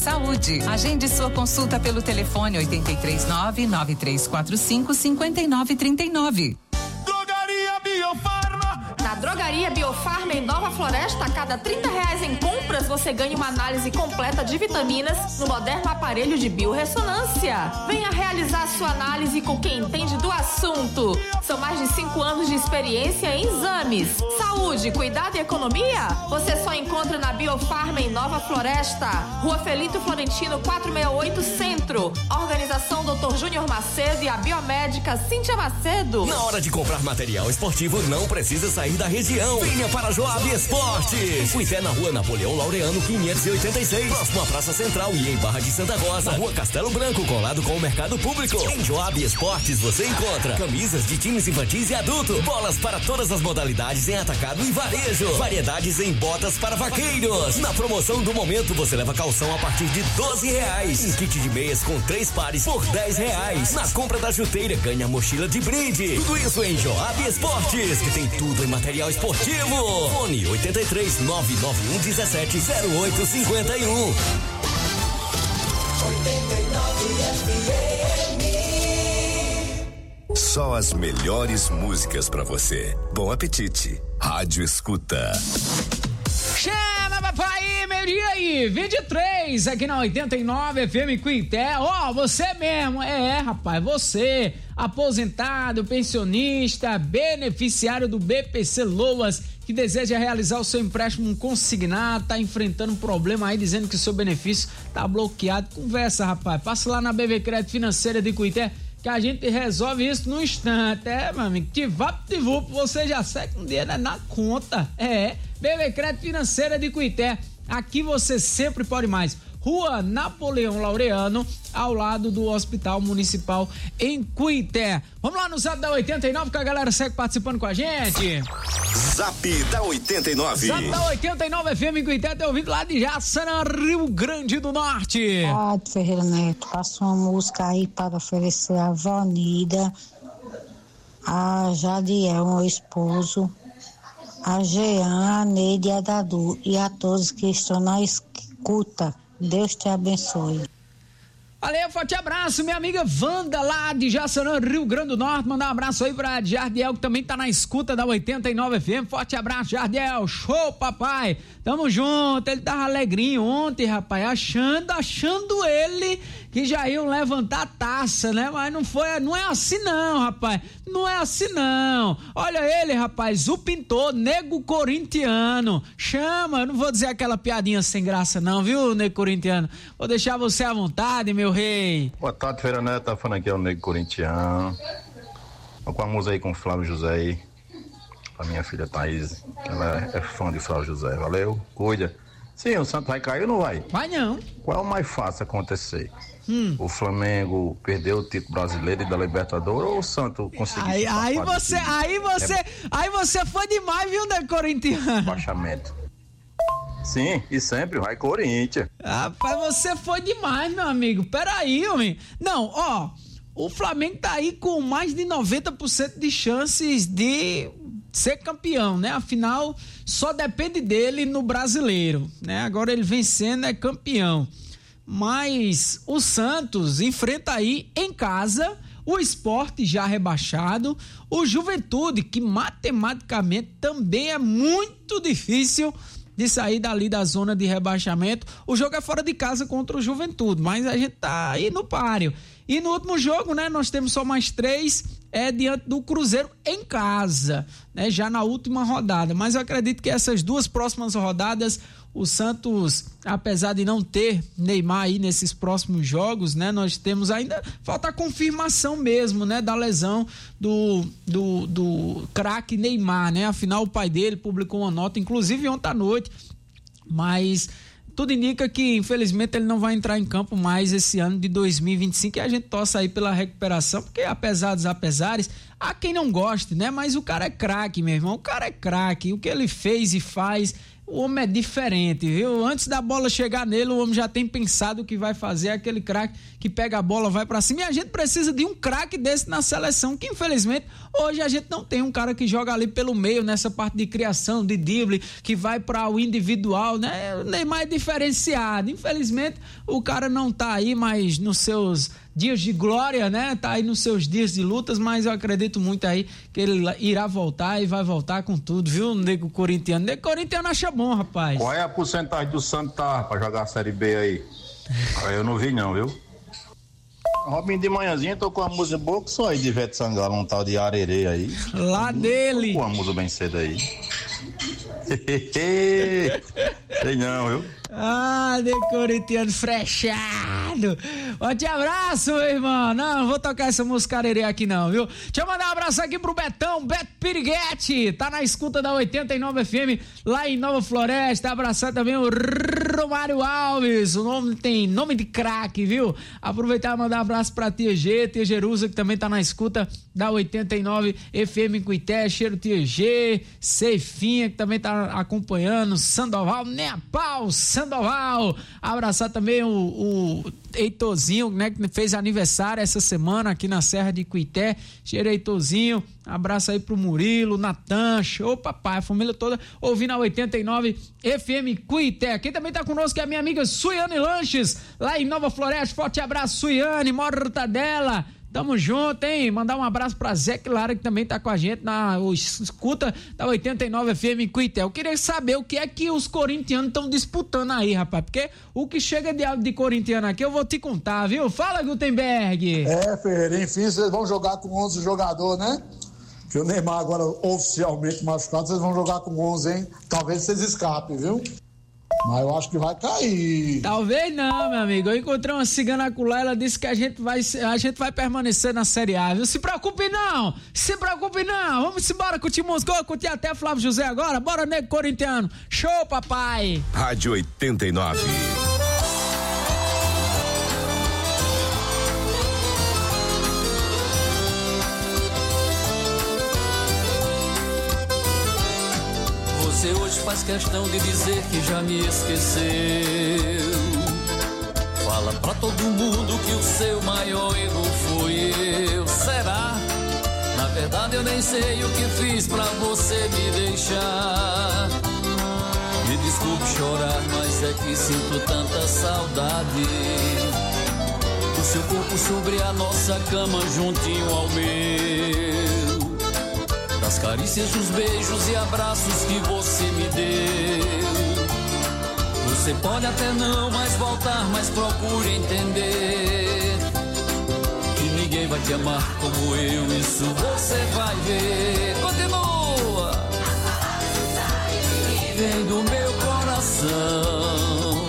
Saúde. Agende sua consulta pelo telefone 839-9345-5939. Drogaria Biofarma. Na Drogaria Biofarma em Nova Floresta, a cada R$30 em compras, você ganha uma análise completa de vitaminas no moderno aparelho de biorressonância. Venha realizar sua análise com quem entende do assunto. São mais de 5 anos de experiência em exames. Saúde, cuidado e economia? Você só encontra na Biofarma em Nova Floresta, Rua Felito Florentino 468 Centro. Organização Dr. Júnior Macedo e a biomédica Cíntia Macedo. Na hora de comprar material esportivo, não precisa sair da região. Venha para Joab Esportes. Cuité na Rua Napoleão Laureano 586, próximo à Praça Central, e em Barra de Santa Rosa, Rua Castelo Branco, colado com o Mercado Público. Em Joab Esportes você encontra camisas de times infantis e adulto, bolas para todas as modalidades em atacado e varejo, variedades em botas para vaqueiros. Na promoção do momento você leva calção a partir de R$12. Um kit de meias com 3 pares por R$10. Na compra da chuteira ganha mochila de brinde. Tudo isso em Joab Esportes, que tem tudo em material esportivo. Fone 83 991 17 0851. 89 FM. Só as melhores músicas pra você. Bom apetite. Rádio Escuta. Chama, papai, meio-dia aí, 23, aqui na 89 FM Cuité. Ó, você mesmo, rapaz, você, aposentado, pensionista, beneficiário do BPC Loas, que deseja realizar o seu empréstimo consignado, tá enfrentando um problema aí, dizendo que o seu benefício tá bloqueado. Conversa, rapaz, passa lá na BV Crédito Financeira de Cuité, que a gente resolve isso no instante, meu amigo, tivup, você já segue um dinheiro na conta, BV Crédito Financeira de Cuité, aqui você sempre pode mais. Rua Napoleão Laureano, ao lado do Hospital Municipal em Cuité. Vamos lá no Zap da 89, que a galera segue participando com a gente. Zap da 89. Zap da 89 FM em Cuité, tá ouvindo lá de Jaçanã, Rio Grande do Norte. Ferreira Neto, passa uma música aí para oferecer a Vanida, a Jadiel, meu esposo, a Jean, a Neide e a Dadu, e a todos que estão na escuta. Deus te abençoe. Valeu, forte abraço, minha amiga Wanda, lá de Jaçanã, Rio Grande do Norte. Mandar um abraço aí pra Jardiel, que também tá na escuta da 89 FM. Forte abraço, Jardiel. Show, papai. Tamo junto. Ele tava alegrinho ontem, rapaz, achando ele que já iam levantar a taça, né? Mas não é assim não, rapaz. Não é assim não. Olha ele, rapaz, o pintor, nego corintiano. Chama, eu não vou dizer aquela piadinha sem graça não, viu, nego corintiano? Vou deixar você à vontade, meu rei. Boa tarde, Feira Neto, tá falando aqui é o nego corintiano. Tô com a música aí com o Flávio José aí, pra minha filha Thaís, que ela é fã de Flávio José, valeu? Cuida. Sim, o Santos vai cair ou não vai? Vai não. Qual é o mais fácil acontecer? O Flamengo perdeu o título brasileiro e da Libertadores ou o Santos conseguiu? Aí você foi demais, viu, né, corintiano? Baixamento. Sim, e sempre vai Corinthians. Rapaz, você foi demais, meu amigo. Peraí, homem. Não, ó, o Flamengo tá aí com mais de 90% de chances de ser campeão, né? Afinal, só depende dele no Brasileiro, né? Agora ele vencendo é campeão. Mas o Santos enfrenta aí em casa o Sport já rebaixado, o Juventude, que matematicamente também é muito difícil de sair dali da zona de rebaixamento. O jogo é fora de casa contra o Juventude, mas a gente tá aí no páreo. E no último jogo, né, nós temos só mais 3, diante do Cruzeiro em casa, né, já na última rodada. Mas eu acredito que essas 2 próximas rodadas, o Santos, apesar de não ter Neymar aí nesses próximos jogos, né, nós temos ainda, falta a confirmação mesmo, né, da lesão do craque Neymar, né, afinal o pai dele publicou uma nota, inclusive ontem à noite, mas tudo indica que infelizmente ele não vai entrar em campo mais esse ano de 2025, e a gente torce aí pela recuperação, porque apesar dos apesares, há quem não goste, né, mas o cara é craque, meu irmão, o cara é craque, o que ele fez e faz, o homem é diferente, viu? Antes da bola chegar nele, o homem já tem pensado o que vai fazer, aquele craque que pega a bola, vai pra cima, e a gente precisa de um craque desse na seleção, que infelizmente hoje a gente não tem um cara que joga ali pelo meio, nessa parte de criação, de drible, que vai para o individual, né? O Neymar é diferenciado, infelizmente o cara não tá aí mais nos seus dias de glória, né? Tá aí nos seus dias de lutas, mas eu acredito muito aí que ele irá voltar e vai voltar com tudo, viu, nego corintiano? Nego corintiano acha bom, rapaz. Qual é a porcentagem do Santos pra jogar a Série B aí? Eu não vi não, viu? Robin, de manhãzinha tocou uma música boa que só aí de Ivete Sangalo, um tal de Arerê aí. Lá dele. Tocou uma música bem cedo aí. Sei não, viu? De corintiano frechado. Forte abraço, meu irmão. Não vou tocar essa música Arerê aqui não, viu? Deixa eu mandar um abraço aqui pro Betão, Beto Piriguete. Tá na escuta da 89 FM, lá em Nova Floresta. Abraçar também o Romário Alves. O nome tem nome de craque, viu? Aproveitar e mandar um abraço pra Tia G, Tia Jerusa, que também tá na escuta da 89 FM em Cuité. Cheiro Tia G, Ceifinha, que também tá acompanhando, Sandoval, Nepal, Sandoval. Abraçar também o Heitorzinho, né, que fez aniversário essa semana aqui na Serra de Cuité. Cheiro Heitorzinho. Abraço aí pro Murilo, Natan, show papai, a família toda ouvindo a 89 FM Cuité. Quem também tá conosco é a minha amiga Suiane Lanches, lá em Nova Floresta. Forte abraço, Suiane, Mortadela. Tamo junto, hein? Mandar um abraço pra Zé Clara, que também tá com a gente na escuta da 89 FM Cuité. Eu queria saber o que é que os corintianos estão disputando aí, rapaz, porque o que chega de corintiano aqui eu vou te contar, viu? Fala, Gutenberg! Ferreira, enfim, vocês vão jogar com 11 jogadores, né? Que o Neymar agora oficialmente machucado, vocês vão jogar com 11, hein? Talvez vocês escapem, viu? Mas eu acho que vai cair. Talvez não, meu amigo. Eu encontrei uma cigana acolá, ela disse que a gente vai permanecer na Série A, viu? Se preocupe não! Vamos embora curtir música, curtir até Flávio José agora. Bora, nego corintiano. Show, papai! Rádio 89. Você hoje faz questão de dizer que já me esqueceu. Fala pra todo mundo que o seu maior erro fui eu. Será? Na verdade eu nem sei o que fiz pra você me deixar. Me desculpe chorar, mas é que sinto tanta saudade do seu corpo sobre a nossa cama juntinho ao meu. Das carícias, dos beijos e abraços que você me deu. Você pode até não mais voltar, mas procure entender que ninguém vai te amar como eu, isso você vai ver. Continua! Vem do meu coração,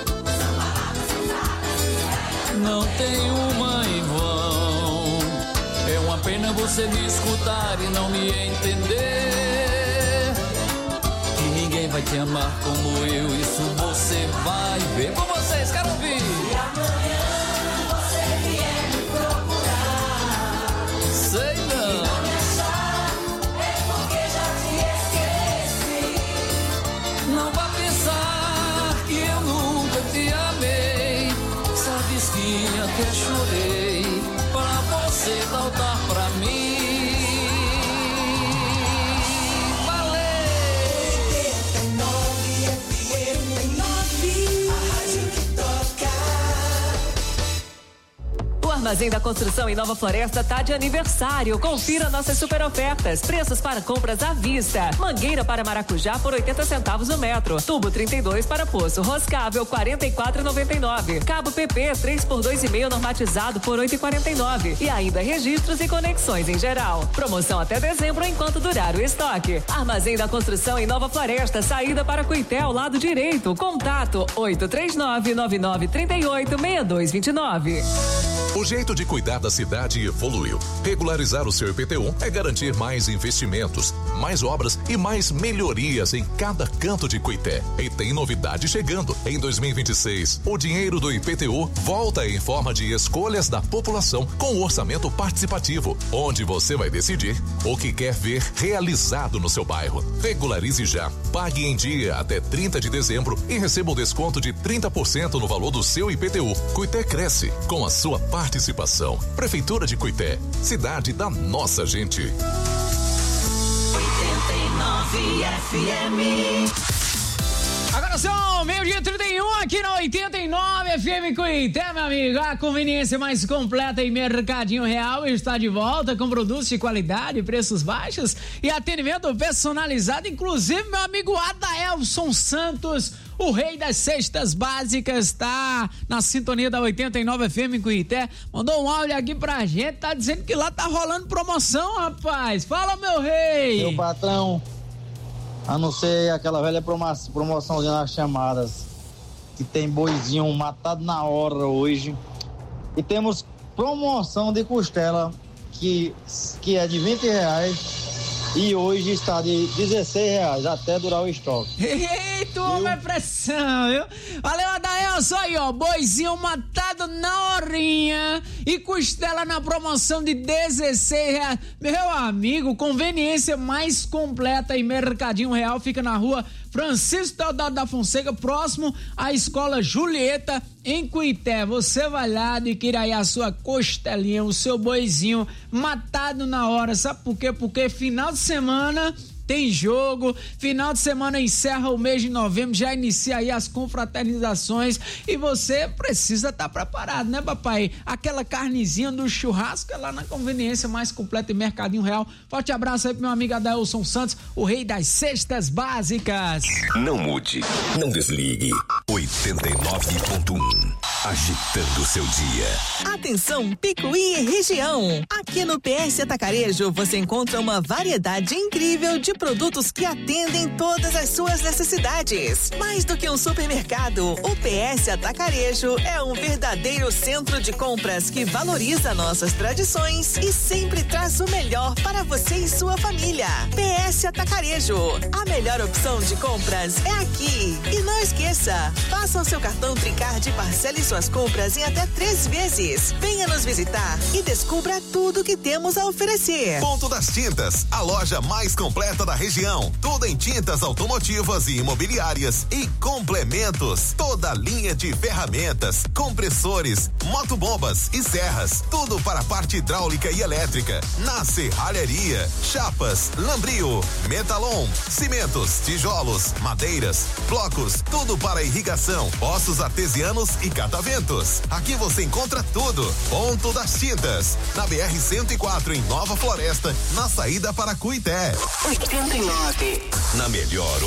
não tem uma em vão. É uma pena você me escutar e não me entender que ninguém vai te amar como eu, isso você vai ver. Com vocês, quero ouvir. Se amanhã você vier me procurar, sei não. Se não me achar, é porque já te esqueci. Não vá pensar que eu nunca te amei. Sabes que até chorei pra você voltar pra mim. Armazém da Construção em Nova Floresta tá de aniversário. Confira nossas super ofertas. Preços para compras à vista. Mangueira para maracujá por 80 centavos o metro. Tubo 32 para poço. Roscável 44,99. Cabo PP 3x2,5 normatizado por 8,49. E ainda registros e conexões em geral. Promoção até dezembro enquanto durar o estoque. Armazém da Construção em Nova Floresta. Saída para Cuité ao lado direito. Contato 839-9938-6229. O jeito de cuidar da cidade evoluiu. Regularizar o seu IPTU é garantir mais investimentos, mais obras e mais melhorias em cada canto de Cuité. E tem novidade chegando. Em 2026, o dinheiro do IPTU volta em forma de escolhas da população com o orçamento participativo, onde você vai decidir o que quer ver realizado no seu bairro. Regularize já, pague em dia até 30 de dezembro e receba o desconto de 30% no valor do seu IPTU. Cuité cresce com a sua participação. Prefeitura de Cuité, cidade da nossa gente. 89 FM. Agora são 12:31 aqui na 89 FM Cuité, meu amigo. A conveniência mais completa em Mercadinho Real está de volta com produtos de qualidade, preços baixos e atendimento personalizado. Inclusive, meu amigo Adaelson Santos, o rei das cestas básicas, tá na sintonia da 89 FM Cuité. Mandou um áudio aqui pra gente, tá dizendo que lá tá rolando promoção, rapaz. Fala, meu rei. Meu patrão, a não ser aquela velha promoçãozinha nas chamadas, que tem boizinho matado na hora hoje. E temos promoção de costela, que é de R$20 e hoje está de R$16, até durar o estoque. Eita, homem, é pressão, viu? Valeu, Adaelson, aí, ó, boizinho matado na horinha e costela na promoção de R$16. Meu amigo, conveniência mais completa em Mercadinho Real, fica na rua Francisco Teodoro da Fonseca, próximo à Escola Julieta, em Cuité. Você vai lá, adquire aí a sua costelinha, o seu boizinho matado na hora. Sabe por quê? Porque final de semana tem jogo, final de semana encerra o mês de novembro, já inicia aí as confraternizações e você precisa estar preparado, né, papai? Aquela carnezinha do churrasco é lá na conveniência mais completa em Mercadinho Real. Forte abraço aí pro meu amigo Adaelson Santos, o rei das cestas básicas. Não mude, não desligue. 89.1, agitando o seu dia. Atenção, Picuí e região. Aqui no PS Atacarejo você encontra uma variedade incrível de produtos que atendem todas as suas necessidades. Mais do que um supermercado, o PS Atacarejo é um verdadeiro centro de compras que valoriza nossas tradições e sempre traz o melhor para você e sua família. PS Atacarejo, a melhor opção de compras é aqui. E não esqueça, faça o seu cartão Tricard e parcele suas compras em até 3 vezes. Venha nos visitar e descubra tudo que temos a oferecer. Ponto das Tintas, a loja mais completa da região. Tudo em tintas automotivas e imobiliárias e complementos. Toda linha de ferramentas, compressores, motobombas e serras. Tudo para a parte hidráulica e elétrica. Na serralheria, chapas, lambril, metalon, cimentos, tijolos, madeiras, blocos, tudo para irrigação, poços artesianos e cataventos. Aqui você encontra tudo. Ponto das Tintas, na BR-104 em Nova Floresta, na saída para Cuité. 89. Na melhor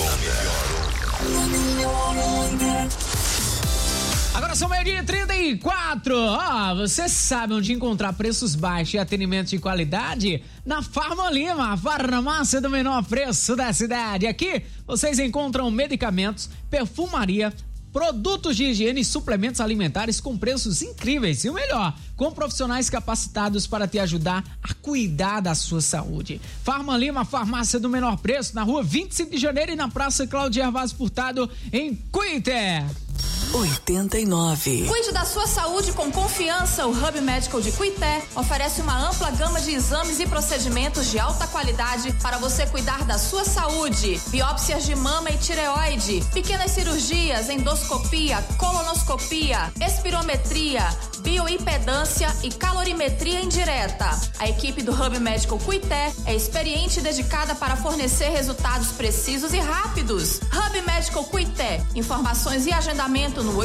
onda. Agora são 12:34. Você sabe onde encontrar preços baixos e atendimento de qualidade? Na Farma Lima, a farmácia do menor preço da cidade. Aqui vocês encontram medicamentos, perfumaria, produtos de higiene e suplementos alimentares com preços incríveis. E o melhor, com profissionais capacitados para te ajudar a cuidar da sua saúde. Farma Lima, farmácia do menor preço, na rua 25 de janeiro e na Praça Cláudio Hervás Furtado, em Cuité. 89. Cuide da sua saúde com confiança. O Hub Medical de Cuité oferece uma ampla gama de exames e procedimentos de alta qualidade para você cuidar da sua saúde. Biópsias de mama e tireoide, pequenas cirurgias, endoscopia, colonoscopia, espirometria, bioimpedância e calorimetria indireta. A equipe do Hub Medical Cuité é experiente e dedicada para fornecer resultados precisos e rápidos. Hub Medical Cuité. Informações e agendamento no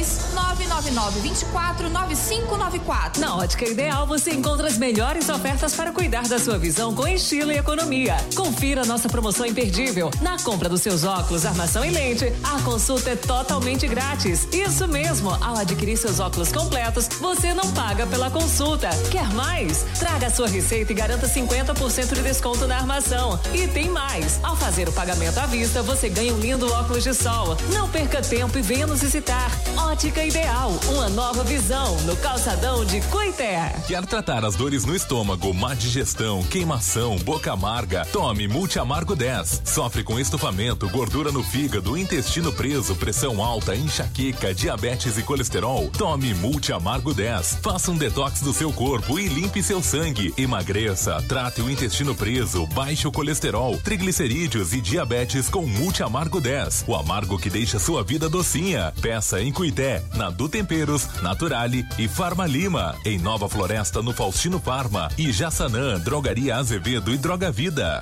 83-999-24-9594. Na Ótica Ideal você encontra as melhores ofertas para cuidar da sua visão com estilo e economia. Confira nossa promoção imperdível. Na compra dos seus óculos, armação e lente, a consulta é totalmente grátis. Isso mesmo, ao adquirir seus óculos completos, você não paga pela consulta. Quer mais? Traga a sua receita e garanta 50% de desconto na armação. E tem mais, ao fazer o pagamento à vista, você ganha um lindo óculos de sol. Não perca tempo e venha nos visitar visitar. Ótica Ideal, uma nova visão no calçadão de Cuité. Quer tratar as dores no estômago, má digestão, queimação, boca amarga? Tome Multiamargo 10. Sofre com estufamento, gordura no fígado, intestino preso, pressão alta, enxaqueca, diabetes e colesterol? Tome Multiamargo 10. Faça um detox do seu corpo e limpe seu sangue. Emagreça, trate o intestino preso, baixe o colesterol, triglicerídeos e diabetes com Multiamargo 10. O amargo que deixa sua vida docinha. Peça em Cuité, na Du Temperos, Naturale e Farma Lima. Em Nova Floresta, no Faustino Farma. E Jaçanã, Drogaria Azevedo e Droga Vida.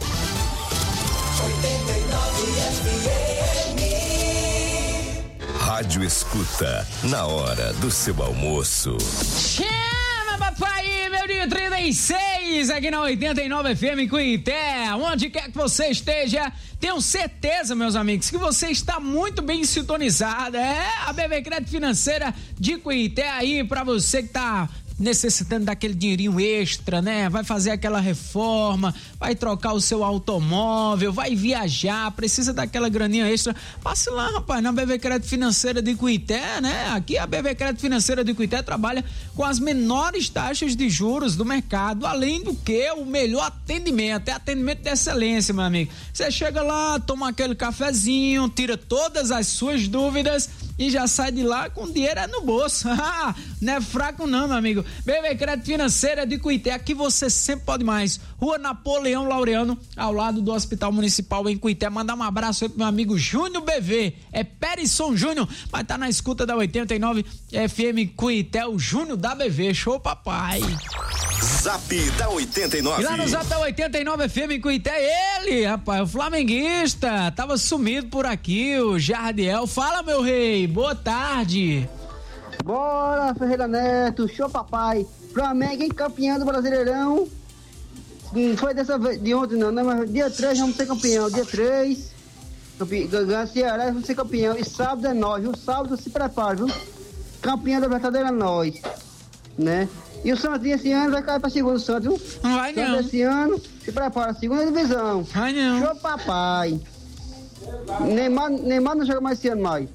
89 FM. Rádio Escuta, na hora do seu almoço. Chama, papai, meu dia 36, aqui na 89 FM Cuité. Onde quer que você esteja, tenho certeza, meus amigos, que você está muito bem sintonizado. É a BB Crédito Financeira de Cuité aí pra você que tá necessitando daquele dinheirinho extra, né? Vai fazer aquela reforma, vai trocar o seu automóvel, vai viajar, precisa daquela graninha extra. Passe lá, rapaz, na BB Crédito Financeira de Cuité, né? Aqui a BB Crédito Financeira de Cuité trabalha com as menores taxas de juros do mercado, além do que o melhor atendimento, é atendimento de excelência, meu amigo. Você chega lá, toma aquele cafezinho, tira todas as suas dúvidas e já sai de lá com dinheiro no bolso. Não é fraco não, meu amigo. BB Crédito Financeira de Cuité, aqui você sempre pode mais. Rua Napoleão Laureano, ao lado do Hospital Municipal em Cuité. Mandar um abraço aí pro meu amigo Júnior BV, é Perisson Júnior, mas tá na escuta da 89 FM Cuité, o Júnior da BV. Show, papai. Zap da 89. E lá no Zap da 89 FM Cuité, ele, rapaz, o flamenguista, tava sumido por aqui, o Jardiel. Fala, meu rei, boa tarde. Bora, Ferreira Neto, show papai. Flamengo em campeão do Brasileirão. Não foi dessa vez, de ontem não, mas dia 3 vamos ser campeão. Dia 3, ganhar Ceará, vamos ser campeão. E sábado é nós, viu? Sábado se prepara, viu? Campeão da Libertadores é nós, né? E o Santos esse ano vai cair pra segunda, Santos, viu? Não vai não. Santos esse ano se prepara, segunda divisão. Vai não. Show papai. Neymar não joga mais esse ano mais.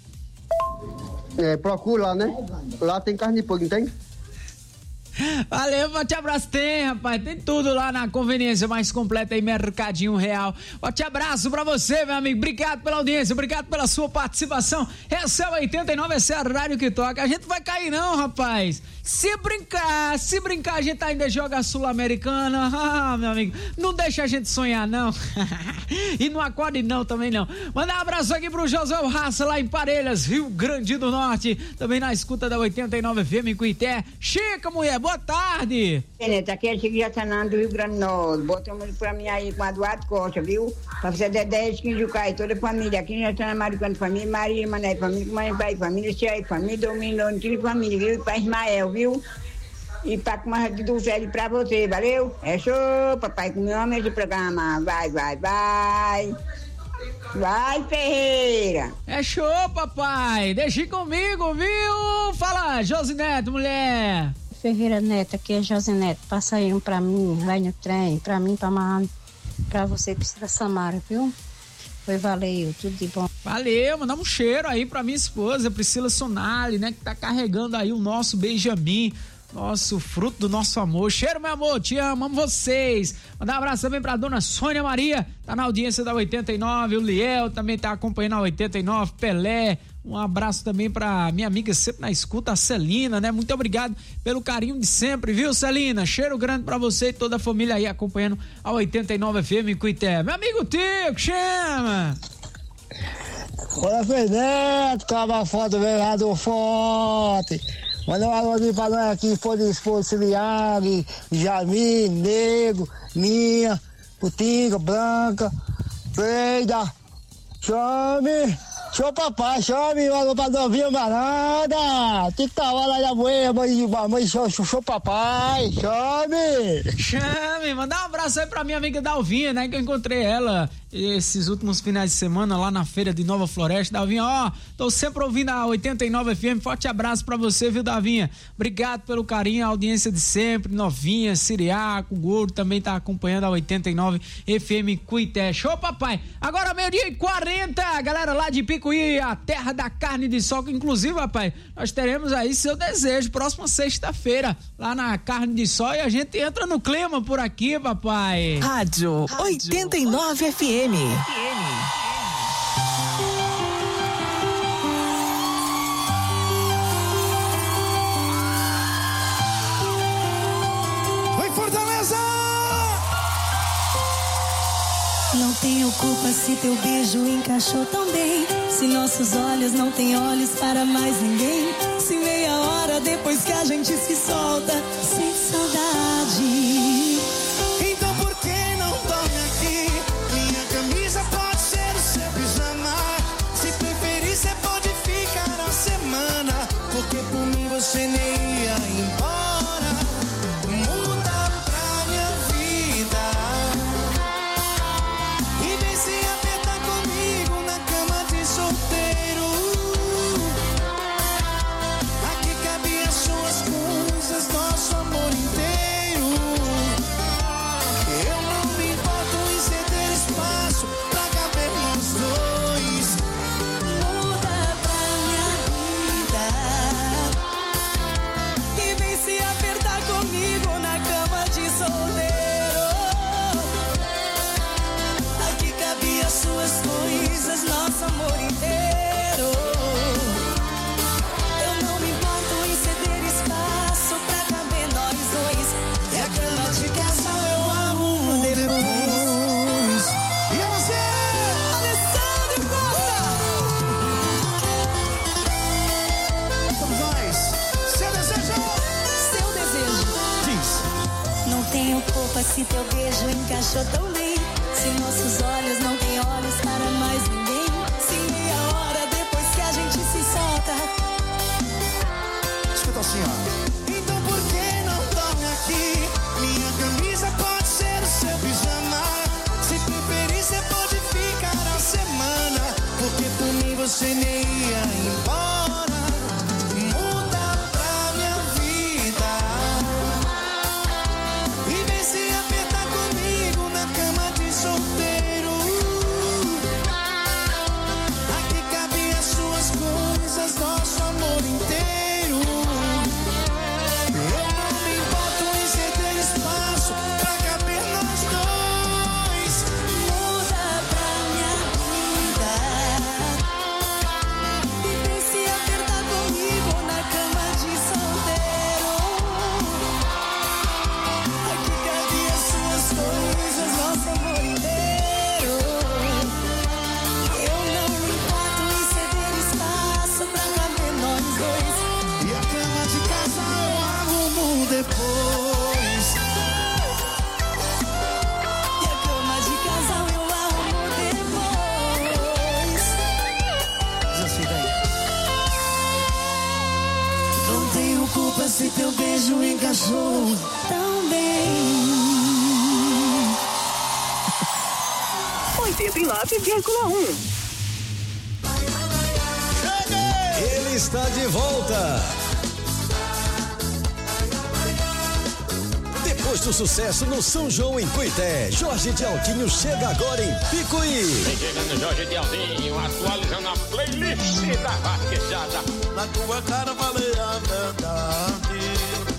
Procura lá, né? Lá tem carne de porco, não tem? Valeu, forte abraço. Tem, rapaz, tem tudo lá na conveniência mais completa aí, Mercadinho Real. Forte abraço pra você, meu amigo. Obrigado pela audiência, obrigado pela sua participação. Essa é o 89, esse é a rádio que toca. A gente vai cair não, rapaz. Se brincar, a gente ainda joga a Sul-Americana. Ah, meu amigo, não deixa a gente sonhar, não. E não acorde não, também não. Mandar um abraço aqui pro José Raça, lá em Parelhas, Rio Grande do Norte. Também na escuta da 89 FM em Cuité. Chica, mulher, boa tarde. Neto, aqui é Chico Jaçanã do Rio Grande do Norte. Bota um pra mim aí com a Eduardo Costa, viu? Pra você ter 10 15 de Caio, toda a família. Aqui em Jaçanã, Maricano, família, Maria, Mané, família, mãe, pai, família, Cheia, família, Domingo, tira família, viu? Pai Ismael, viu? E pra comer do velho pra você, valeu? É show, papai, com meu homem esse programa. Vai. Vai, Ferreira. É show, papai. Deixe comigo, viu? Fala, Josineto, mulher. Ferreira Neto, aqui é Josineto. Passa aí um pra mim, vai no trem, pra mim, pra você, Priscila Samara, viu? Foi, valeu, tudo de bom. Valeu, mandar um cheiro aí pra minha esposa, Priscila Sonali, né? Que tá carregando aí o nosso Benjamin, nosso fruto do nosso amor. Cheiro, meu amor, te amo vocês. Mandar um abraço também pra dona Sônia Maria, tá na audiência da 89, o Liel também tá acompanhando a 89, Pelé. Um abraço também pra minha amiga sempre na escuta, a Celina, né? Muito obrigado pelo carinho de sempre, viu, Celina? Cheiro grande pra você e toda a família aí acompanhando a 89 FM em Cuité. Meu amigo Tico, chama! Olha, Fernando, cava foto, vereador forte. Manda um alô ali pra nós aqui, for de esposo, Ciliari, Jamil, Nego, Minha, Putinga, Branca, Freida, chame! Show papai, chame, alô pra novinha Maranda, tem que tá lá da mãe, show papai, chame, mandar um abraço aí pra minha amiga Dalvinha, né, que eu encontrei ela esses últimos finais de semana lá na feira de Nova Floresta. Dalvinha, ó, tô sempre ouvindo a 89 FM, forte abraço pra você, viu, Dalvinha, obrigado pelo carinho, a audiência de sempre, novinha, Siriaco, Gordo também tá acompanhando a 89 FM Cuité. Show papai, agora 12:40, galera lá de Pico Picuí, a terra da carne de sol, que inclusive, rapaz, nós teremos aí seu desejo, próxima sexta-feira, lá na carne de sol, e a gente entra no clima por aqui, papai. Rádio 89 FM. Oi, Fortaleza! Não tenho culpa se teu beijo encaixou tão bem. Se nossos olhos não têm olhos para mais ninguém. Se meia hora depois que a gente se solta, sente saudade. Então por que não dorme aqui? Minha camisa pode ser o seu pijama. Se preferir, você pode ficar a semana. Porque por mim você nem ia embora. Muda pra minha vida. E vem se apertar comigo na cama de solteiro. Aqui cabe as suas coisas, nosso amor inteiro. Eu não me importo em ceder espaço pra caber nós dois. Muda pra minha vida. E vem se apertar comigo na cama de solteiro. Aqui cabe as suas coisas, nosso amor inteiro. Eu não me importo em ceder espaço pra caber nós dois. E a cama de casal eu arrumo depois. E a você? Alessandro Costa! Somos nós. Seu desejo. Seu desejo. Diz. Não tenho culpa se teu beijo encaixou tão bem. Se nossos olhos não têm olhos para mais ninguém. Se meia hora depois que a gente se solta. Escuta assim, ó. Então por que não dorme aqui? Minha camisa pode ser o seu pijama. Se preferir, você pode ficar a semana. Porque por mim você nem ia embora. Muda pra minha vida. E vem se apertar comigo na cama de solteiro. Aqui cabe as suas coisas, nosso amor inteiro. Eu não me importo em ceder espaço pra caber nós dois. Muda pra minha vida. E vem se apertar comigo na cama de solteiro. Aqui cabe as suas coisas, nosso amor inteiro. Eu não me importo em ceder espaço pra caber nós dois. E a cama de casa eu arrumo depois. E a cama de casal eu arrumo depois. Diz assim daí. Não tenho culpa se teu beijo encaixou tão bem. 89,1. Ele está de volta. Depois do sucesso no São João em Cuité, Jorge de Altinho chega agora em Picuí. Vem chegando Jorge de Altinho, atualizando a playlist da vaquejada. Na tua cara falei a verdade.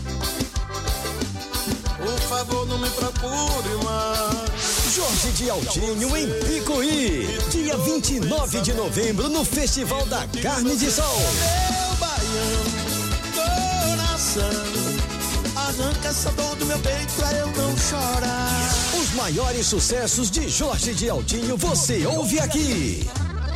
Por favor, não me procure mais. Jorge de Altinho em Picuí, dia 29 de novembro no Festival da Carne de Sol. Meu baiano, coração, arranca essa dor do meu peito pra eu não chorar. Os maiores sucessos de Jorge de Altinho você ouve aqui.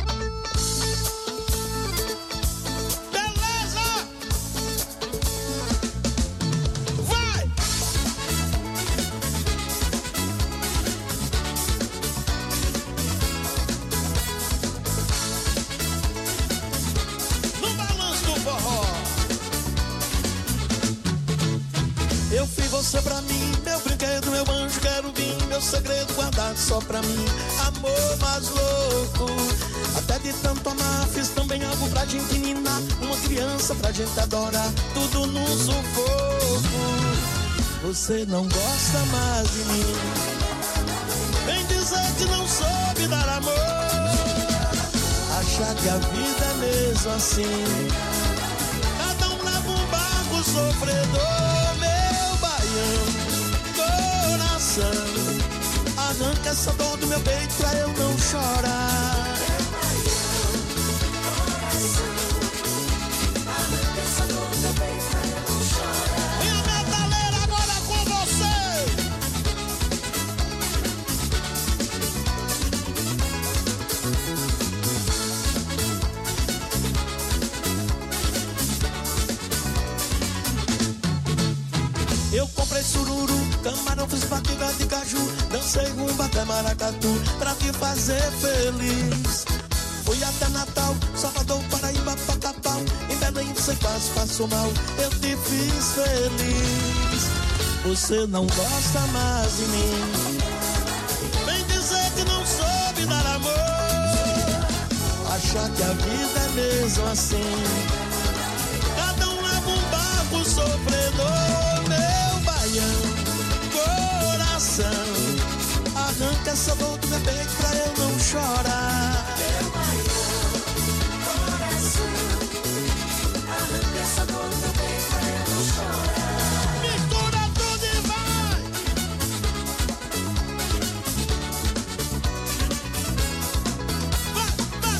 Eu fui você pra mim, meu brinquedo, meu anjo, quero vir, meu segredo guardado só pra mim. Amor mais louco, até de tanto amar, fiz também algo pra gente ninar. Uma criança pra gente adorar, tudo num sufoco. Você não gosta mais de mim, vem dizer que não soube dar amor. A Achar que a vida é mesmo assim. Cada um leva um barco sofredor, meu baião, coração. Arranca essa dor do meu peito pra eu não chorar. Minha metaleira agora com você. Eu comprei sururu, camarão, fiz batida de caju, dancei rumba até maracatu, pra te fazer feliz. Fui até Natal, Salvador, Paraíba, Pacapau, em Belém você quase passou mal, eu te fiz feliz. Você não gosta mais de mim, vem dizer que não soube dar amor. Achar que a vida é mesmo assim. Cada um leva um barco sofredor, meu baião, coração. Arranca essa dor do meu peito pra eu não chorar. Meu baião, coração. Arranca essa dor do meu peito pra eu não chorar. Mistura tudo e vai. Vai, vai.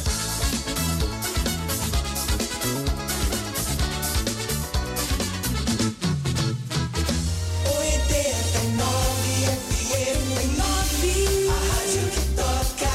89 FM 9, a rádio que toca.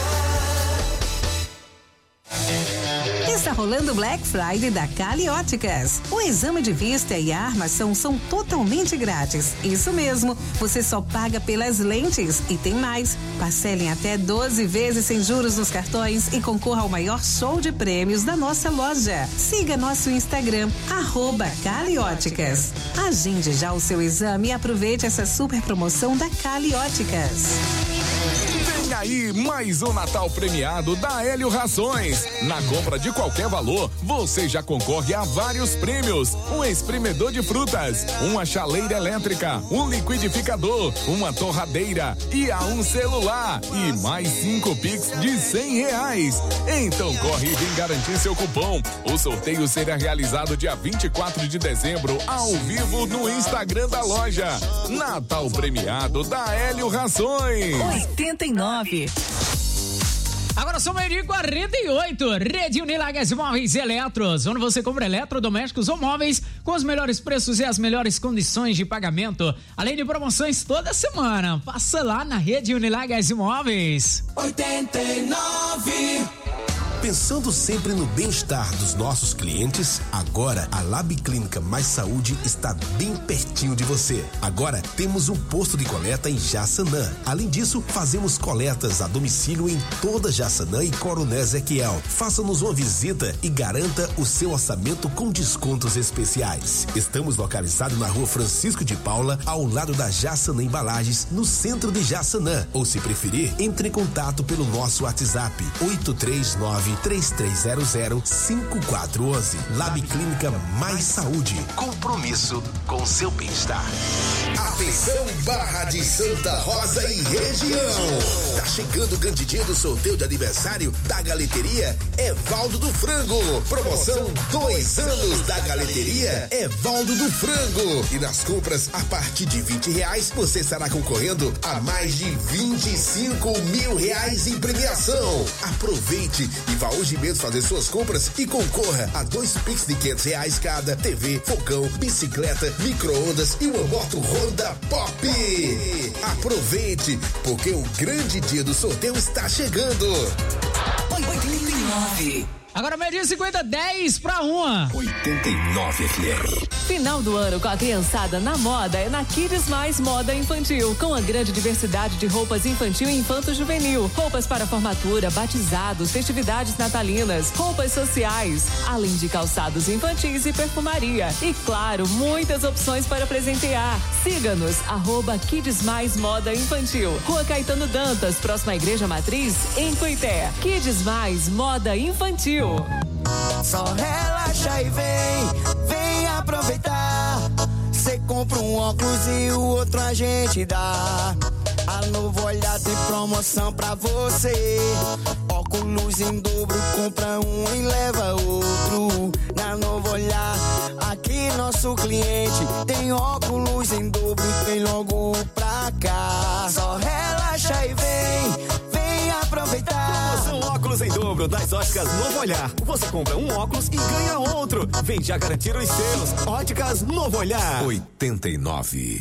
Está rolando Black Friday da Cali Óticas. O exame de vista e a armação são totalmente grátis. Isso mesmo, você só paga pelas lentes. E tem mais, parcelem até 12 vezes sem juros nos cartões e concorra ao maior show de prêmios da nossa loja. Siga nosso Instagram, @Cali Óticas. Agende já o seu exame e aproveite essa super promoção da Cali Óticas. Vem aí mais um Natal premiado da Hélio Rações. Na compra de qualquer valor, você já concorre a vários prêmios: um espremedor de frutas, uma chaleira elétrica, um liquidificador, uma torradeira e a um celular e mais 5 Pix de R$100. Então corre e vem garantir seu cupom. O sorteio será realizado dia 24 de dezembro ao vivo no Instagram da loja. Natal premiado da Hélio Rações. 89. Agora são 48. Rede Unilagas Móveis e Eletros, onde você compra eletrodomésticos ou móveis com os melhores preços e as melhores condições de pagamento, além de promoções toda semana. Passa lá na Rede Unilagas Móveis. 89. Pensando sempre no bem-estar dos nossos clientes, agora a Lab Clínica Mais Saúde está bem pertinho de você. Agora temos um posto de coleta em Jaçanã. Além disso, fazemos coletas a domicílio em toda Jaçanã e Coronel Ezequiel. Faça-nos uma visita e garanta o seu orçamento com descontos especiais. Estamos localizados na Rua Francisco de Paula, ao lado da Jaçanã Embalagens, no centro de Jaçanã. Ou, se preferir, entre em contato pelo nosso WhatsApp 839-3300-5411. Lab Clínica Mais Saúde. Compromisso com seu bem-estar. Atenção, Barra de Santa Rosa e região. Tá chegando o grande dia do sorteio de aniversário da Galeteria Evaldo do Frango. Promoção 2 anos da Galeteria Evaldo do Frango. E nas compras a partir de R$20, você estará concorrendo a mais de R$25 mil em premiação. Aproveite e vá hoje mesmo fazer suas compras e concorra a 2 Pix de R$500 cada, TV, fogão, bicicleta, micro-ondas e uma moto Honda Pop. Aproveite, porque o grande dia do sorteio está chegando. 89. Agora meio-dia 50, 10 para 1. 89 FM. Final do ano com a criançada na moda é na Kids Mais Moda Infantil, com a grande diversidade de roupas infantil e infanto-juvenil, roupas para formatura, batizados, festividades natalinas, roupas sociais, além de calçados infantis e perfumaria. E claro, muitas opções para presentear. Siga-nos, @Kids Mais Moda Infantil, Rua Caetano Dantas, próxima à Igreja Matriz, em Coité. Kids Mais Moda Infantil. Só relaxa e vem aproveitar. Cê compra um óculos e o outro a gente dá. A Novo Olhar tem promoção pra você. Óculos óculos em dobro, compra um e leva outro. Na Novo Olhar, aqui nosso cliente tem óculos em dobro, tem logo pra cá. Só relaxa e vem aproveitar. Promoção óculos em dobro das Óticas Novo Olhar. Você compra um óculos e ganha outro. Vem já garantir os seus. Óticas Novo Olhar. 89.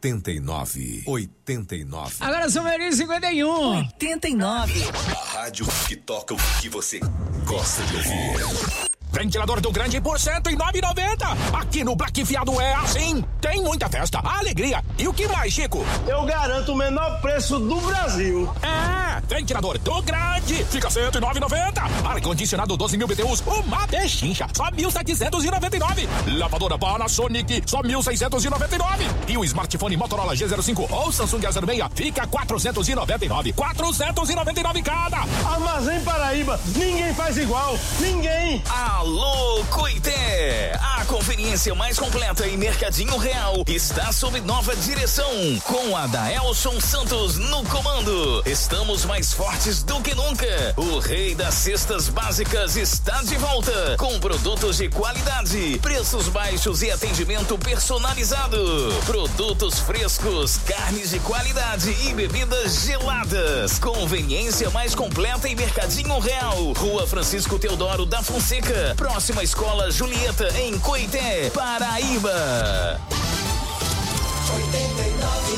Agora são 51. 89. A rádio que toca o que você gosta de ouvir. Ventilador do Grande por R$109,90. Aqui no Black Fiado é assim. Tem muita festa, alegria. E o que mais, Chico? Eu garanto o menor preço do Brasil. Ventilador do Grande. Fica R$109,90. Ar-condicionado 12.000 BTUs, uma pechincha, só R$1.799. Lavadora Panasonic, só R$1.699. E o smartphone Motorola G05 ou Samsung A06 fica R$499. R$499 cada. Armazém Paraíba, ninguém faz igual. Ninguém. Alô, Coité! A conveniência mais completa em Mercadinho Real está sob nova direção, com a Daelson Santos no comando. Estamos mais fortes do que nunca. O rei das cestas básicas está de volta, com produtos de qualidade, preços baixos e atendimento personalizado. Produtos frescos, carnes de qualidade e bebidas geladas. Conveniência mais completa em Mercadinho Real. Rua Francisco Teodoro da Fonseca, próxima Escola Julieta, em Coité, Paraíba. 89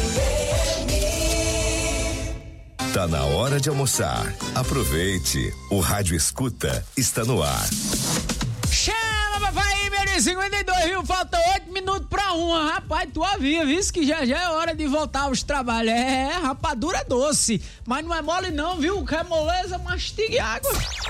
FM. Tá na hora de almoçar. Aproveite. O Rádio Escuta está no ar. Chama, papai, 52, viu? Falta 8 minutos pra 1. Rapaz, tu havia visto que já é hora de voltar aos trabalhos. Rapadura doce. Mas não é mole não, viu? Quer moleza, mastiga água.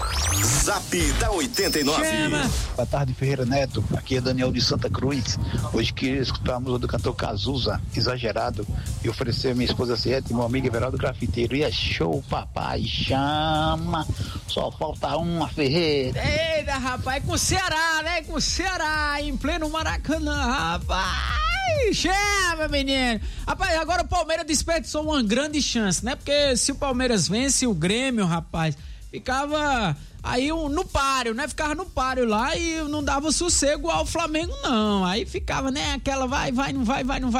Zap da 89. Chama. Boa tarde, Ferreira Neto. Aqui é Daniel de Santa Cruz. Hoje queria escutar a música do cantor Cazuza, Exagerado, e oferecer a minha esposa Ciete e meu amigo Everaldo Grafiteiro. E é show, papai, chama. Só falta uma, Ferreira. Eita, rapaz, com o Ceará, né? Com o Ceará, em pleno Maracanã, rapaz. Chama, menino. Rapaz, agora o Palmeiras desperdiçou uma grande chance, né? Porque se o Palmeiras vence o Grêmio, rapaz, ficava aí no páreo, né? Ficava no páreo lá e não dava sossego ao Flamengo, não. Aí ficava, né? Aquela vai, não vai.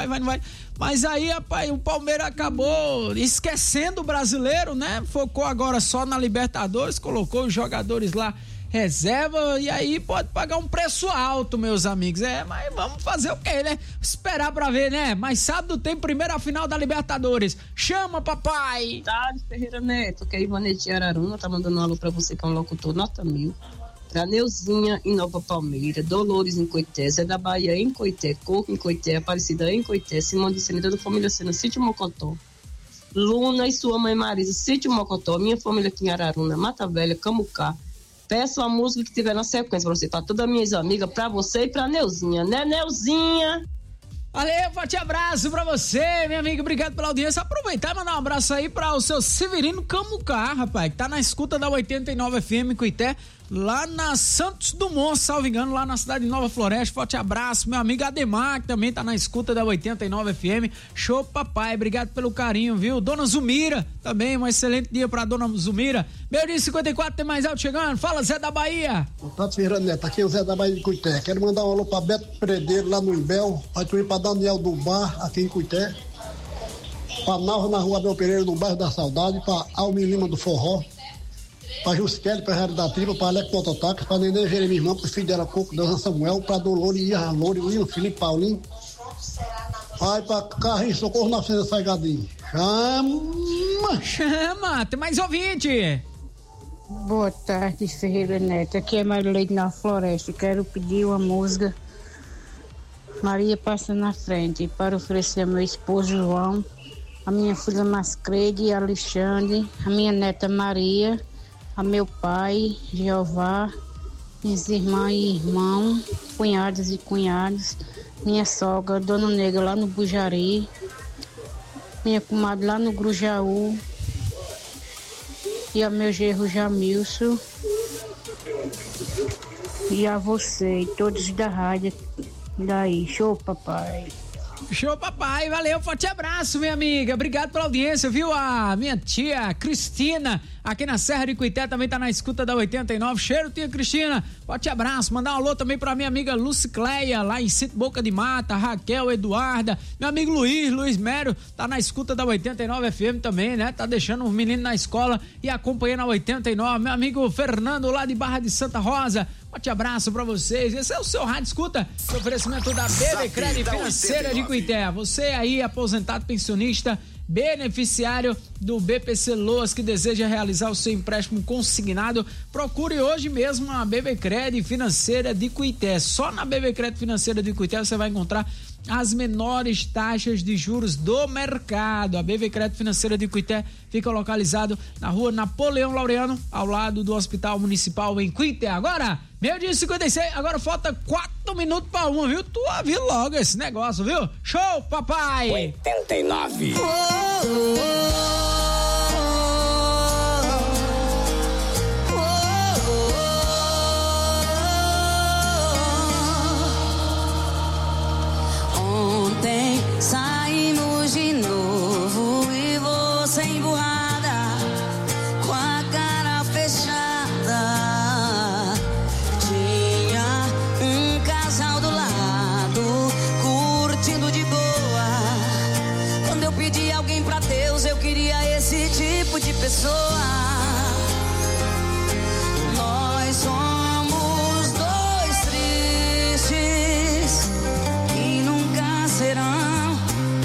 Mas aí, rapaz, o Palmeiras acabou esquecendo o brasileiro, né? Focou agora só na Libertadores, colocou os jogadores lá reserva, e aí pode pagar um preço alto, meus amigos. Mas vamos fazer o quê, né? Esperar pra ver, né? Mas sábado tem primeira final da Libertadores. Chama, papai! Tarde, Ferreira Neto, que é Ivanete de Araruna, tá mandando um alô pra você, que é um locutor nota 1000. Pra Neuzinha em Nova Palmeira, Dolores em Coité, Zé da Bahia em Coité, Coco em Coité, Aparecida em Coité, Simão de Sena, toda a família Sena, Sítio Mocotó, Luna e sua mãe Marisa, Sítio Mocotó, minha família aqui em Araruna, Mata Velha, Camucá. Peço a música que tiver na sequência pra você, pra todas as minhas amigas, pra você e pra Neuzinha, né, Neuzinha? Valeu, forte abraço pra você, minha amiga, obrigado pela audiência. Aproveitar e mandar um abraço aí pra o seu Severino Camucá, rapaz, que tá na escuta da 89 FM Coité, lá na Santos Dumont, salvo engano, lá na cidade de Nova Floresta. Forte abraço, meu amigo Ademar, que também tá na escuta da 89 FM. Show, papai, obrigado pelo carinho, viu? Dona Zumira, também um excelente dia pra Dona Zumira. Meio dia 54, tem mais alto chegando. Fala, Zé da Bahia. Boa tarde, Ferreira Neto, aqui é o Zé da Bahia de Coité. Quero mandar um alô pra Beto Predeiro, lá no Imbel, pra tu ir pra Daniel do Bar, aqui em Coité, pra Nalva, na rua Abel Pereira, no bairro da Saudade, pra Almi Lima do Forró, pra Juscelli, pra Rádio da Tripa, pra Alex Mototáxi, pra Nenê Jeremias Irmão, pro filho dela Coco, Deus Samuel, pra Dolores Iarra Loure, William Felipe Paulinho, vai pra Carrinho Socorro na Oficina Saigadinho. Chama, tem mais ouvinte. Boa tarde, Ferreira Neto. Aqui é Marileide na Floresta. Quero pedir uma música Maria Passa na Frente para oferecer ao meu esposo João, a minha filha Mascrede Alexandre, a minha neta Maria, a meu pai Jeová, minhas irmãs e irmãos, cunhadas e cunhados, minha sogra Dona Negra lá no Bujari, minha comadre lá no Grujaú, e a meu genro Jamilson, e a você e todos da rádio daí. Show, papai. Show, papai. Valeu, forte abraço, minha amiga. Obrigado pela audiência, viu? A minha tia Cristina, aqui na Serra de Cuité, também tá na escuta da 89. Cheiro, tia Cristina. Forte abraço. Mandar um alô também pra minha amiga Lucicleia, lá em Sítio Boca de Mata, Raquel, Eduarda. Meu amigo Luiz Mério, tá na escuta da 89 FM também, né? Tá deixando os meninos na escola e acompanhando a 89. Meu amigo Fernando, lá de Barra de Santa Rosa. Forte abraço pra vocês. Esse é o seu Rádio Escuta, oferecimento da BB Crédito Financeira de Cuité. Você aí, aposentado, pensionista, beneficiário do BPC Loas, que deseja realizar o seu empréstimo consignado, procure hoje mesmo a BB Crédito Financeira de Cuité. Só na BB Crédito Financeira de Cuité você vai encontrar as menores taxas de juros do mercado. A BB Crédito Financeira de Cuité fica localizado na rua Napoleão Laureano, ao lado do Hospital Municipal em Cuité. Agora, 12h56, agora falta 4 minutos para 1, viu? Tu avisa logo esse negócio, viu? Show, papai! 89. Ontem saímos de novo e você emburrada, com a cara fechada. Tinha um casal do lado, curtindo de boa. Quando eu pedi alguém pra Deus, eu queria esse tipo de pessoa. Nós somos dois tristes que nunca serão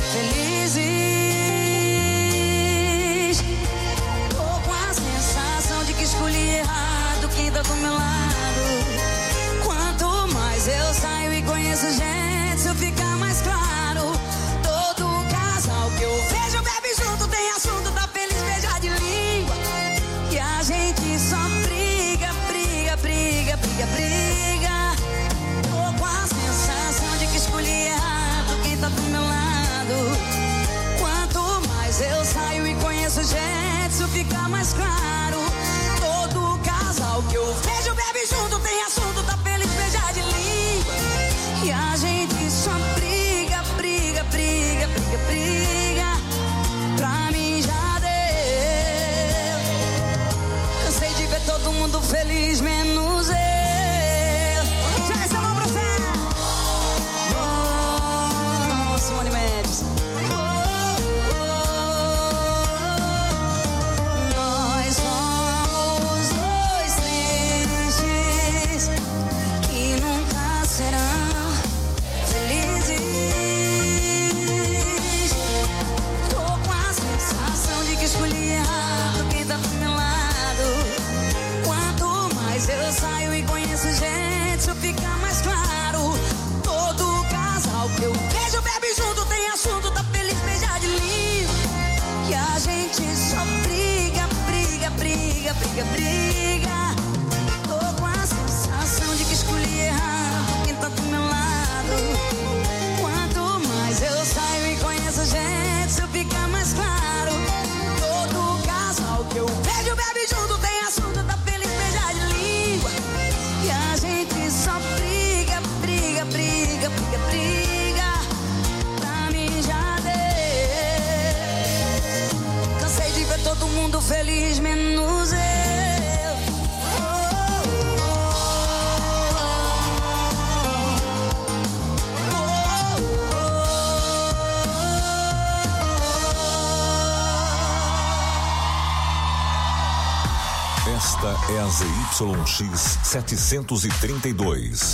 felizes. Tô com a sensação de que escolhi errado quem tá do meu lado. Quanto mais eu saio e conheço gente, isso fica mais claro. Todo casal que eu vejo bebe junto, tem assunto, tá feliz, beijar de língua. E a gente só briga, briga, briga, briga, briga. Tô com a sensação de que escolhi errado quem tá do meu lado. Quanto mais eu saio e conheço gente, isso fica mais claro. Todo casal que eu vejo bebe junto, tem assunto, tá feliz, beijar de língua. E a gente só briga, briga, briga, briga, briga. Pra mim já deu. Cansei de ver todo mundo feliz, menos eu. Já essa mão pro céu. Oh, Simone Mendes. Nós somos dois tristes que nunca serão felizes. Tô com a sensação de que escolhi errado quem tá do meu lado. Quanto mais eu saio e conheço gente, isso fica mais claro. Todo casal que eu vejo bebe junto, tem assunto, tá feliz, beijar de língua. Que a gente só briga, briga, briga, briga, briga. Tô com a sensação de que escolhi errado quem tá do meu lado. Quanto mais eu saio e conheço gente, isso fica mais claro. Todo casal que eu vejo bebe junto, tem assunto, tá feliz, beijar de língua. E a gente só briga, briga, briga, briga, briga. Pra mim já deu. Cansei de ver todo mundo feliz, menos eu. Esta é a ZYX 732,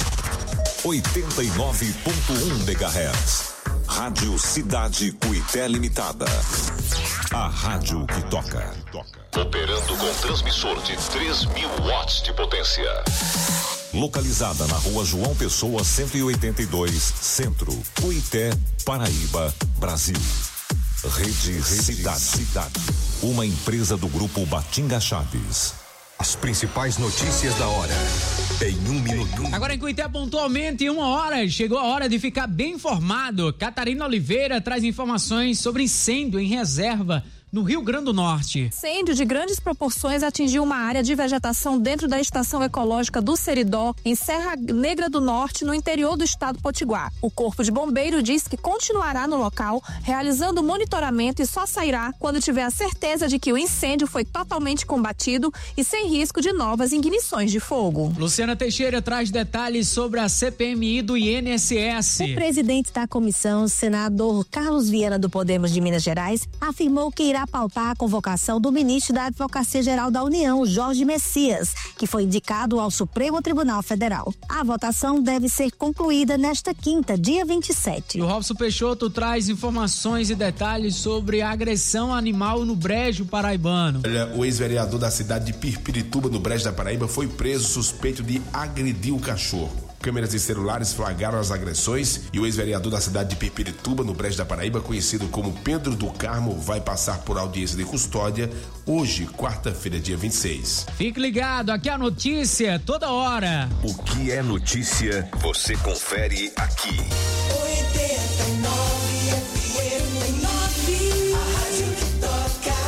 89.1 MHz. Rádio Cidade Cuité Limitada. A rádio que toca. Operando com transmissor de 3.000 watts de potência. Localizada na rua João Pessoa 182, Centro, Cuité, Paraíba, Brasil. Rede Cidade. Uma empresa do grupo Batinga Chaves. As principais notícias da hora. Em 1 minuto. Agora em Cuité, pontualmente 1 hora. Chegou a hora de ficar bem informado. Catarina Oliveira traz informações sobre incêndio em reserva no Rio Grande do Norte. Incêndio de grandes proporções atingiu uma área de vegetação dentro da estação ecológica do Seridó, em Serra Negra do Norte, no interior do estado potiguar. O Corpo de Bombeiro diz que continuará no local, realizando monitoramento e só sairá quando tiver a certeza de que o incêndio foi totalmente combatido e sem risco de novas ignições de fogo. Luciana Teixeira traz detalhes sobre a CPMI do INSS. O presidente da comissão, senador Carlos Viana do Podemos de Minas Gerais, afirmou que irá pautar a convocação do ministro da Advocacia Geral da União, Jorge Messias, que foi indicado ao Supremo Tribunal Federal. A votação deve ser concluída nesta quinta, dia 27. E o Robson Peixoto traz informações e detalhes sobre a agressão animal no Brejo Paraibano. Olha, o ex-vereador da cidade de Pirpirituba, no Brejo da Paraíba, foi preso suspeito de agredir o cachorro. Câmeras de celulares flagraram as agressões e o ex-vereador da cidade de Pirpirituba, no Brejo da Paraíba, conhecido como Pedro do Carmo, vai passar por audiência de custódia hoje, quarta-feira, dia 26. Fique ligado, aqui é a notícia toda hora. O que é notícia, você confere aqui. 89 FM 9, a rádio que toca.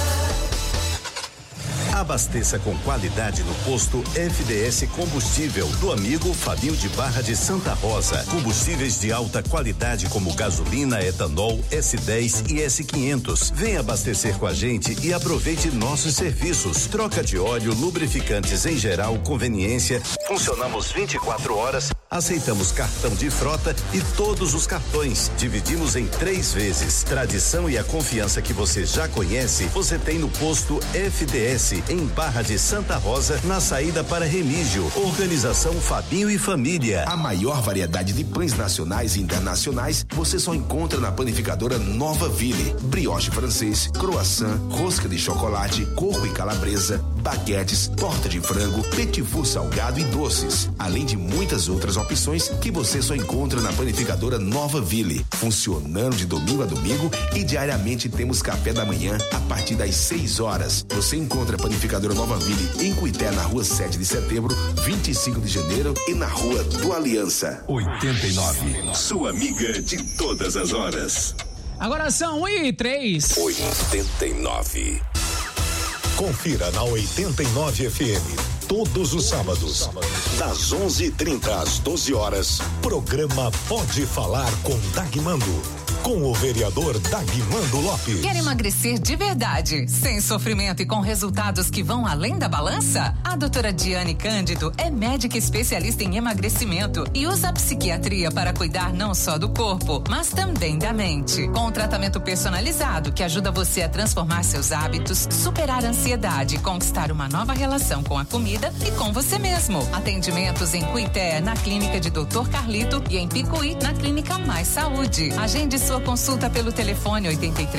Abasteça com qualidade no posto FDS Combustível do amigo Fabinho de Barra de Santa Rosa. Combustíveis de alta qualidade como gasolina, etanol, S10 e S500. Venha abastecer com a gente e aproveite nossos serviços. Troca de óleo, lubrificantes em geral, conveniência. Funcionamos 24 horas. Aceitamos cartão de frota e todos os cartões. Dividimos em 3 vezes. Tradição e a confiança que você já conhece, você tem no posto FDS, em Barra de Santa Rosa, na saída para Remígio. Organização Fabinho e Família. A maior variedade de pães nacionais e internacionais você só encontra na panificadora Nova Ville. Brioche francês, croissant, rosca de chocolate, coco e calabresa, baguetes, torta de frango, petit four salgado e doces. Além de muitas outras opções que você só encontra na panificadora Nova Ville. Funcionando de domingo a domingo e diariamente temos café da manhã a partir das 6 horas. Você encontra a panificadora Nova Ville em Cuité, na rua 7 de setembro, 25 de janeiro e na rua do Aliança. 89, sua amiga de todas as horas. Agora são 1h03. 89. Confira na 89 FM. Todos os sábados, das 11h30 às 12 horas, programa Pode Falar com Dagmando. Com o vereador Dagmando Lopes. Quer emagrecer de verdade, sem sofrimento e com resultados que vão além da balança? A doutora Diane Cândido é médica especialista em emagrecimento e usa a psiquiatria para cuidar não só do corpo, mas também da mente. Com um tratamento personalizado que ajuda você a transformar seus hábitos, superar a ansiedade e conquistar uma nova relação com a comida e com você mesmo. Atendimentos em Cuité, na clínica de Dr. Carlito, e em Picuí, na clínica Mais Saúde. Agende sua consulta pelo telefone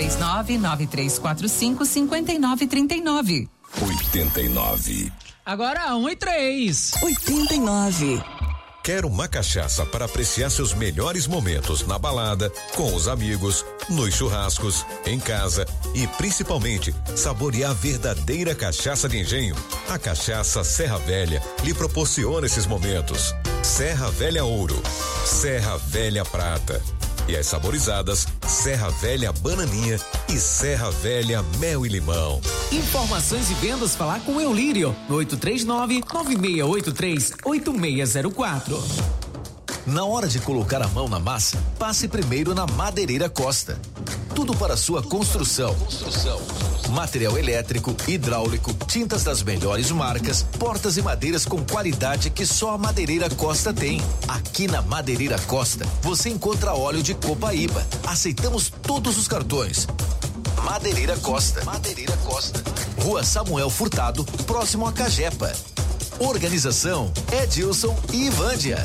839-9345-5939. 89. Agora 1h03. 89. Quer uma cachaça para apreciar seus melhores momentos na balada, com os amigos, nos churrascos, em casa e principalmente saborear a verdadeira cachaça de engenho? A cachaça Serra Velha lhe proporciona esses momentos. Serra Velha Ouro, Serra Velha Prata e as saborizadas Serra Velha Bananinha e Serra Velha Mel e Limão. Informações e vendas, falar com Eulírio no 839-9683-8604. Na hora de colocar a mão na massa, passe primeiro na Madeireira Costa. Tudo para sua construção. Material elétrico, hidráulico, tintas das melhores marcas, portas e madeiras com qualidade que só a Madeireira Costa tem. Aqui na Madeireira Costa, você encontra óleo de copaíba. Aceitamos todos os cartões. Madeireira Costa. Madeireira Costa. Rua Samuel Furtado, próximo a Cagepa. Organização Edilson e Ivândia.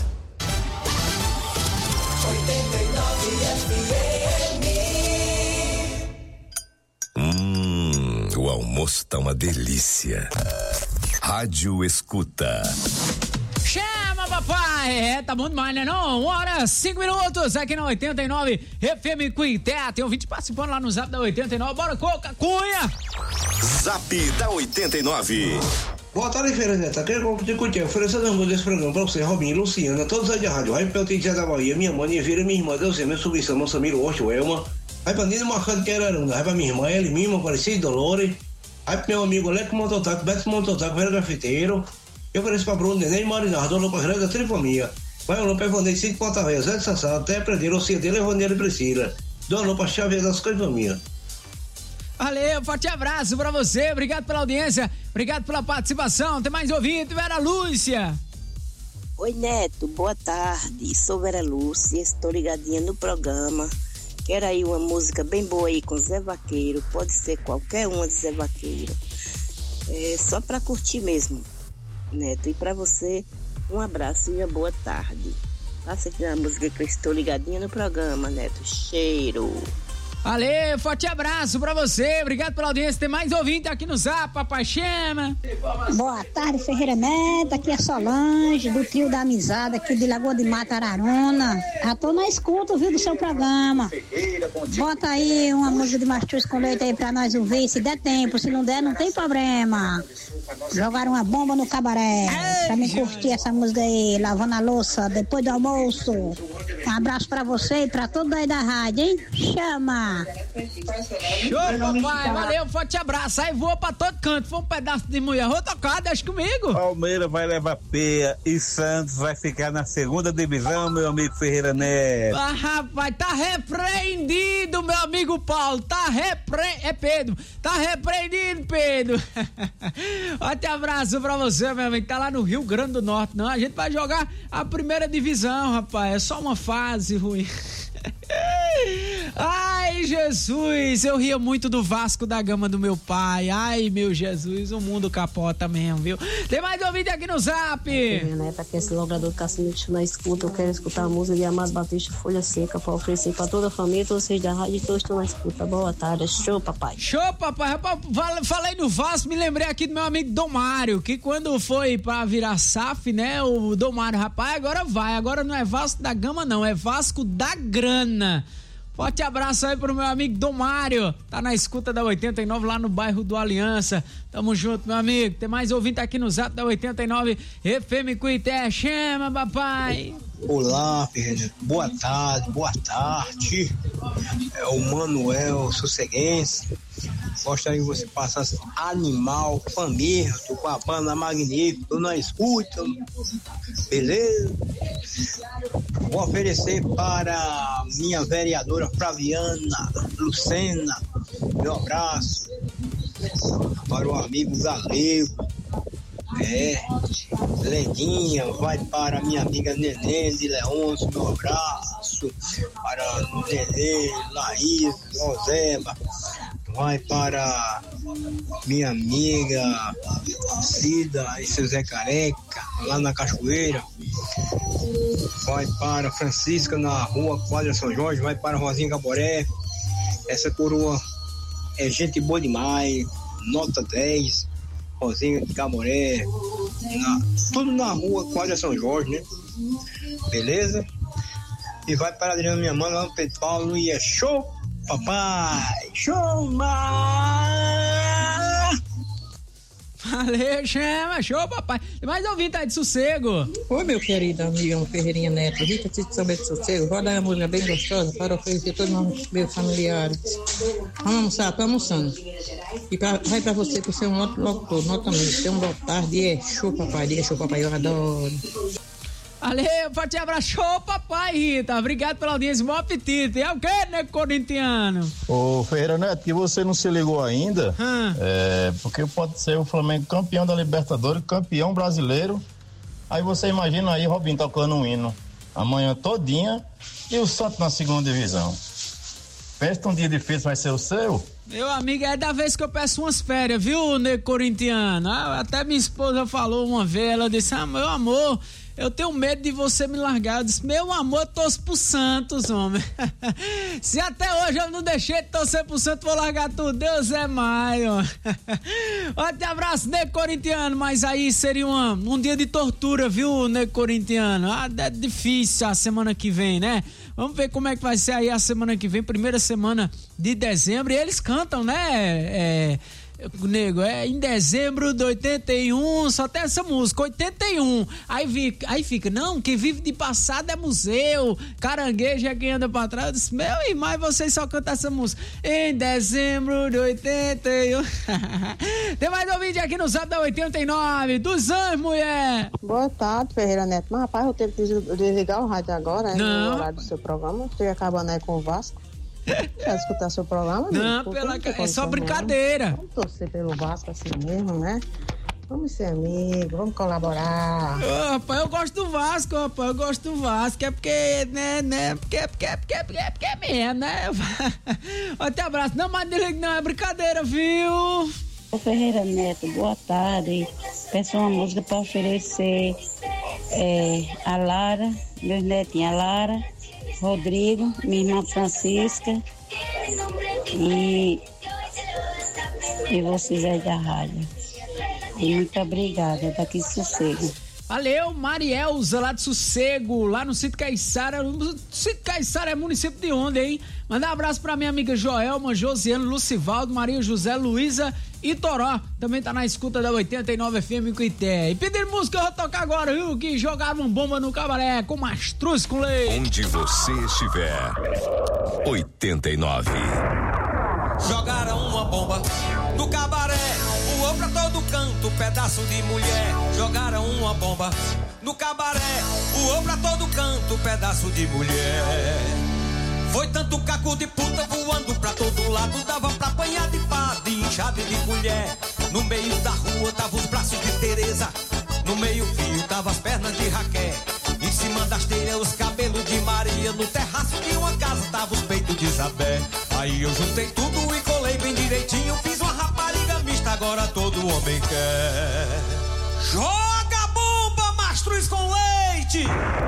89 FM. O almoço tá uma delícia. Rádio Escuta. Chama, papai! Tá bom demais, né não? 1h05 aqui na 89 FM Cuité. Tem ouvinte participando lá no Zap da 89. Bora, Coca Cunha! Zap da 89. Boa tarde, Feira Neto. Aqui é o Grupo de Cuité, oferecendo as músicas desse programa pra você, Robinho, Luciana, todos aí da rádio. Aí pra Zé da Bahia, minha mãe, Vira, minha irmã, Deus, meu sobrinho, Samuel, Samiro, Osto, Elma. Aí pra Nina Marcado, que era Aruna. Aí pra minha irmã, Eli Mima, Aparecida, Dolores. Aí pro meu amigo Leco Montotaco, Beto Montotaco, Vera Grafiteiro. Eu ofereço pra Bruno, Neném, Marinardo, Dona Lopa Grande, da Trifamia. Vai o Lopa Evanei, Cid Ponta Véia, Zé de Sassá, até Prendeiro, Ocedeira, Evandeiro e Priscila. Dona Lopa Xavier das Coifamia. Valeu, forte abraço pra você, obrigado pela audiência, obrigado pela participação, tem mais ouvinte, Vera Lúcia. Oi, Neto, boa tarde, sou Vera Lúcia, estou ligadinha no programa, quero aí uma música bem boa aí com Zé Vaqueiro, pode ser qualquer uma de Zé Vaqueiro, só pra curtir mesmo, Neto, e pra você, um abraço e uma boa tarde. Passa aqui uma música que eu estou ligadinha no programa, Neto, cheiro. Valeu, forte abraço pra você, obrigado pela audiência, tem mais ouvinte aqui no Zap, Papai Chama. Boa tarde, Ferreira Neto, aqui é Solange, do Trio da Amizade, aqui de Lagoa de Mata, Araruna. Já tô na escuta, viu, do seu programa. Bota aí uma música de Mastruz com Leite aí pra nós ouvir, se der tempo, se não der, não tem problema. Jogaram uma bomba no cabaré, pra me curtir essa música aí, lavando a louça, depois do almoço. Um abraço pra você e pra todos aí da rádio, hein? Chama! Show, papai, valeu, forte abraço. Aí voa pra todo canto, foi um pedaço de mulher. Vou tocar, deixa comigo. Palmeiras vai levar peia e Santos vai ficar na segunda divisão, meu amigo Ferreira Neto. Ah, rapaz, tá repreendido, meu amigo Paulo. Pedro. Tá repreendido, Pedro. Forte abraço pra você, meu amigo. Tá lá no Rio Grande do Norte, não. A gente vai jogar a primeira divisão, rapaz. É só uma fase ruim. Ai, Jesus, eu ria muito do Vasco da Gama do meu pai. Ai, meu Jesus, o mundo capota mesmo, viu? Tem mais ouvinte aqui no Zap. Minha neta, aqui é esse logrador do Caçamento na escuta. Eu quero escutar a música de Amado Batista, Folha Seca, pra oferecer pra toda a família, todos vocês da rádio, todos estão na escuta. Boa tarde, show, papai. Show, papai. Rapaz, falei no Vasco, me lembrei aqui do meu amigo Domário, que quando foi pra virar SAF, né, o Domário, rapaz, agora não é Vasco da Gama, não, é Vasco da Grana. Forte abraço aí pro meu amigo Domário, tá na escuta da 89 lá no bairro do Aliança. Tamo junto, meu amigo. Tem mais ouvinte aqui no Zap da 89 FM Cuité. Chama, papai. Olá, Ferreira. Boa tarde. É o Manuel Sosseguense. Gostaria que você passasse Animal Faminto com a banda Magnífica. Eu não escuto, beleza? Vou oferecer para minha vereadora Flaviana Lucena. Meu abraço. Para o amigo Galego. Lendinha, vai para minha amiga Neném de Leôncio, meu abraço. Para Nenê, Laís, Roseba. Vai para minha amiga Cida e seu Zé Careca, lá na Cachoeira. Vai para Francisca, na rua Quadra São Jorge. Vai para Rosinha Caboré. Essa coroa é gente boa demais, nota 10. Rosinha de Caboré, tudo na rua Quadra São Jorge, né? Beleza? E vai para Adriano, minha mãe, lá no Pedro Paulo, e é show, papai! Show, Valeu, chama, show, papai. Tem mais ouvinte aí de Sossego. Oi, meu querido amigo Ferreirinha Neto, Rita Tito São Bento de Sossego. Vou dar uma música bem gostosa para oferecer a todos os meus familiares. Vamos almoçar, tô almoçando. E vai pra você, por ser um locutor, nota mesmo. Tem um boa tarde, show, papai, eu adoro. Valeu, forte abraço, show, papai, Rita. Obrigado pela audiência, bom apetite. É o que, né, corintiano? Ô, Ferreira Neto, que você não se ligou ainda, porque pode ser o Flamengo campeão da Libertadores, campeão brasileiro. Aí você imagina aí Robinho tocando um hino amanhã todinha e o Santos na segunda divisão. Pensa que um dia difícil vai ser o seu? Meu amigo, é da vez que eu peço umas férias, viu, nego corintiano? Até minha esposa falou uma vez, ela disse, meu amor, eu tenho medo de você me largar. Eu disse, meu amor, eu torço pro Santos, homem. Se até hoje eu não deixei de torcer pro Santos, vou largar tudo. Deus é mais, ó. Forte abraço, nego corintiano. Mas aí seria um dia de tortura, viu, nego corintiano? É difícil a semana que vem, né? Vamos ver como é que vai ser aí a semana que vem, primeira semana de dezembro. E eles cantam, né? Nego, em dezembro de 81, só tem essa música, 81. Aí fica, não, quem vive de passado é museu, caranguejo é quem anda pra trás. Eu disse, meu irmão, vocês só cantam essa música. Em dezembro de 81. Tem mais um vídeo aqui no Zap da 89, dos anos, mulher. Boa tarde, Ferreira Neto. Mas, rapaz, eu tenho que desligar o rádio agora, no horário do seu programa. Estou acabando aí com o Vasco. Quer escutar seu programa? Não, é só brincadeira. Vamos torcer pelo Vasco assim mesmo, né? Vamos ser amigos, vamos colaborar. Rapaz, eu gosto do Vasco, rapaz, eu gosto do Vasco. É porque, né? Porque é mesmo, né? Até abraço. Não, mas não é brincadeira, viu? Ô Ferreira Neto, boa tarde. Peço uma música para oferecer a Lara, meus netinhos, a Lara, Rodrigo, minha irmã Francisca e vocês aí da rádio. E muito obrigada, daqui de Sossego. Valeu, Marielza, lá de Sossego, lá no Sítio Caiçara. O Sítio Caiçara é município de onde, hein? Mandar um abraço pra minha amiga Joelma, Josiane, Lucivaldo, Maria José, Luísa e Toró. Também tá na escuta da 89 FM em Cuité. E pedindo música, eu vou tocar agora, viu? Que jogaram uma bomba no cabaré com mastruz com leite. Onde você estiver, 89. Jogaram uma bomba no cabaré, voou pra todo canto, pedaço de mulher. Jogaram uma bomba no cabaré, voou pra todo canto, pedaço de mulher. Foi tanto caco de puta voando pra todo lado, dava pra apanhar de pá, de enxada e de colher. No meio da rua tava os braços de Tereza, no meio fio tava as pernas de Raquel. Em cima das telhas os cabelos de Maria, no terraço de uma casa tava os peitos de Isabel. Aí eu juntei tudo e colei bem direitinho, fiz uma rapariga mista, agora todo homem quer. Joga a bomba, mastruz com leite!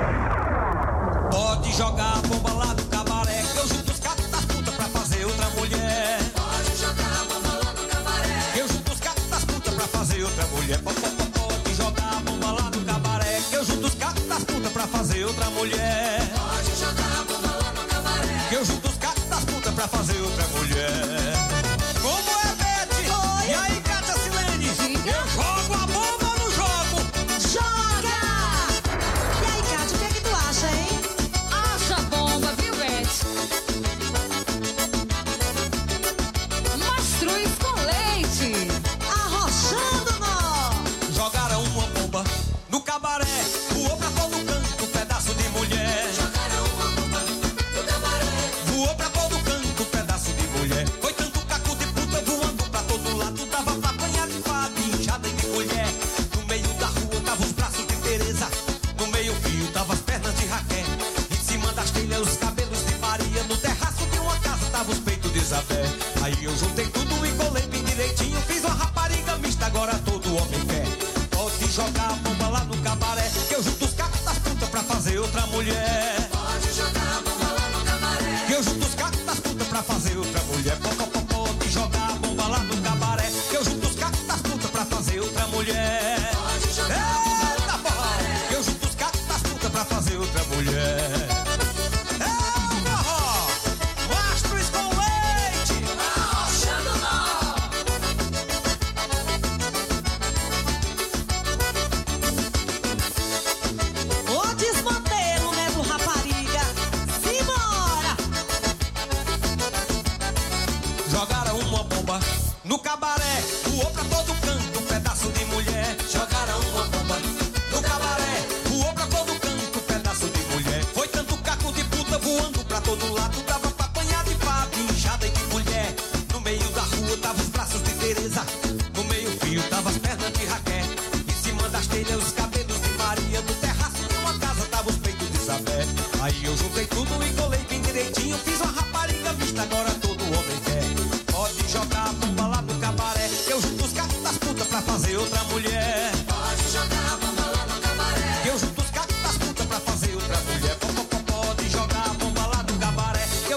Pode jogar a bomba lá do cabaré, que eu junto os cacos das putas pra fazer outra mulher. Pode jogar a bomba lá do cabaré, que eu junto os cacos das putas pra fazer outra mulher. Pode jogar a bomba lá do cabaré, que eu junto os cacos das putas pra fazer outra mulher. Pode jogar a bomba lá no cabaré, que eu junto os cacos das putas pra fazer outra mulher. Como é, Bete? Oi. E aí, Cátia Silene? Diga. Eu jogo a bomba ou não jogo? Joga! E aí, Cátia, o que é que tu acha, hein? Acha bomba, viu, Bete? Mastruz com leite. Arrochando nó. Jogaram uma bomba no cabaré, voou pra todo canto, pedaço de mulher. Jogaram uma bomba no cabaré, voou pra todo canto, pedaço de mulher. Foi tanto caco de puta voando pra todo lado, dava pra apanhar de pá, de enxada e de colher. No meio da rua tava os braços de Tereza, no meio fio tava as pernas de Raquel. Em cima das telhas os cabelos de Maria, no terraço de uma casa tava os peitos de Isabel. Aí eu juntei tudo e colei bem direitinho, fiz uma rapariga mista, agora todo homem quer. Pode jogar a bomba lá no cabaré, que eu junto os cacos das putas pra fazer outra mulher. Pode jogar a bomba lá no cabaré, que eu junto os cacos das putas pra fazer outra mulher. Pode jogar a bomba lá no cabaré, que eu junto os cacos das putas pra fazer outra mulher. Pode jogar a bomba lá no cabaré, que eu junto os cacos das putas pra fazer outra mulher. Mastruz com leite, arrochando nó. Ô desmantelo, né, do rapariga. Simbora! Jogaram uma bomba no cabaré, voou pra todo canto, pedaço de mulher. Jogaram uma bomba no cabaré, voou pra todo canto, pedaço de mulher. Foi tanto caco de puta voando pra todo lado, dava pra apanhar de pá, de enxada e de colher. No meio da rua tava os braços de Tereza, no meio fio tava as pernas de Raquel. Em cima das telhas os cabelos de Maria, no terraço de uma casa tava os peitos de Isabel. Aí eu juntei tudo e colei bem direitinho, fiz uma rapariga mista, agora todo homem quer. Pode jogar a bomba lá no cabaré, que eu junto os cacos das putas pra fazer outra mulher. Pode jogar a bomba lá no cabaré, que eu junto os cacos das putas pra fazer outra mulher. Pode jogar a bomba lá no cabaré, que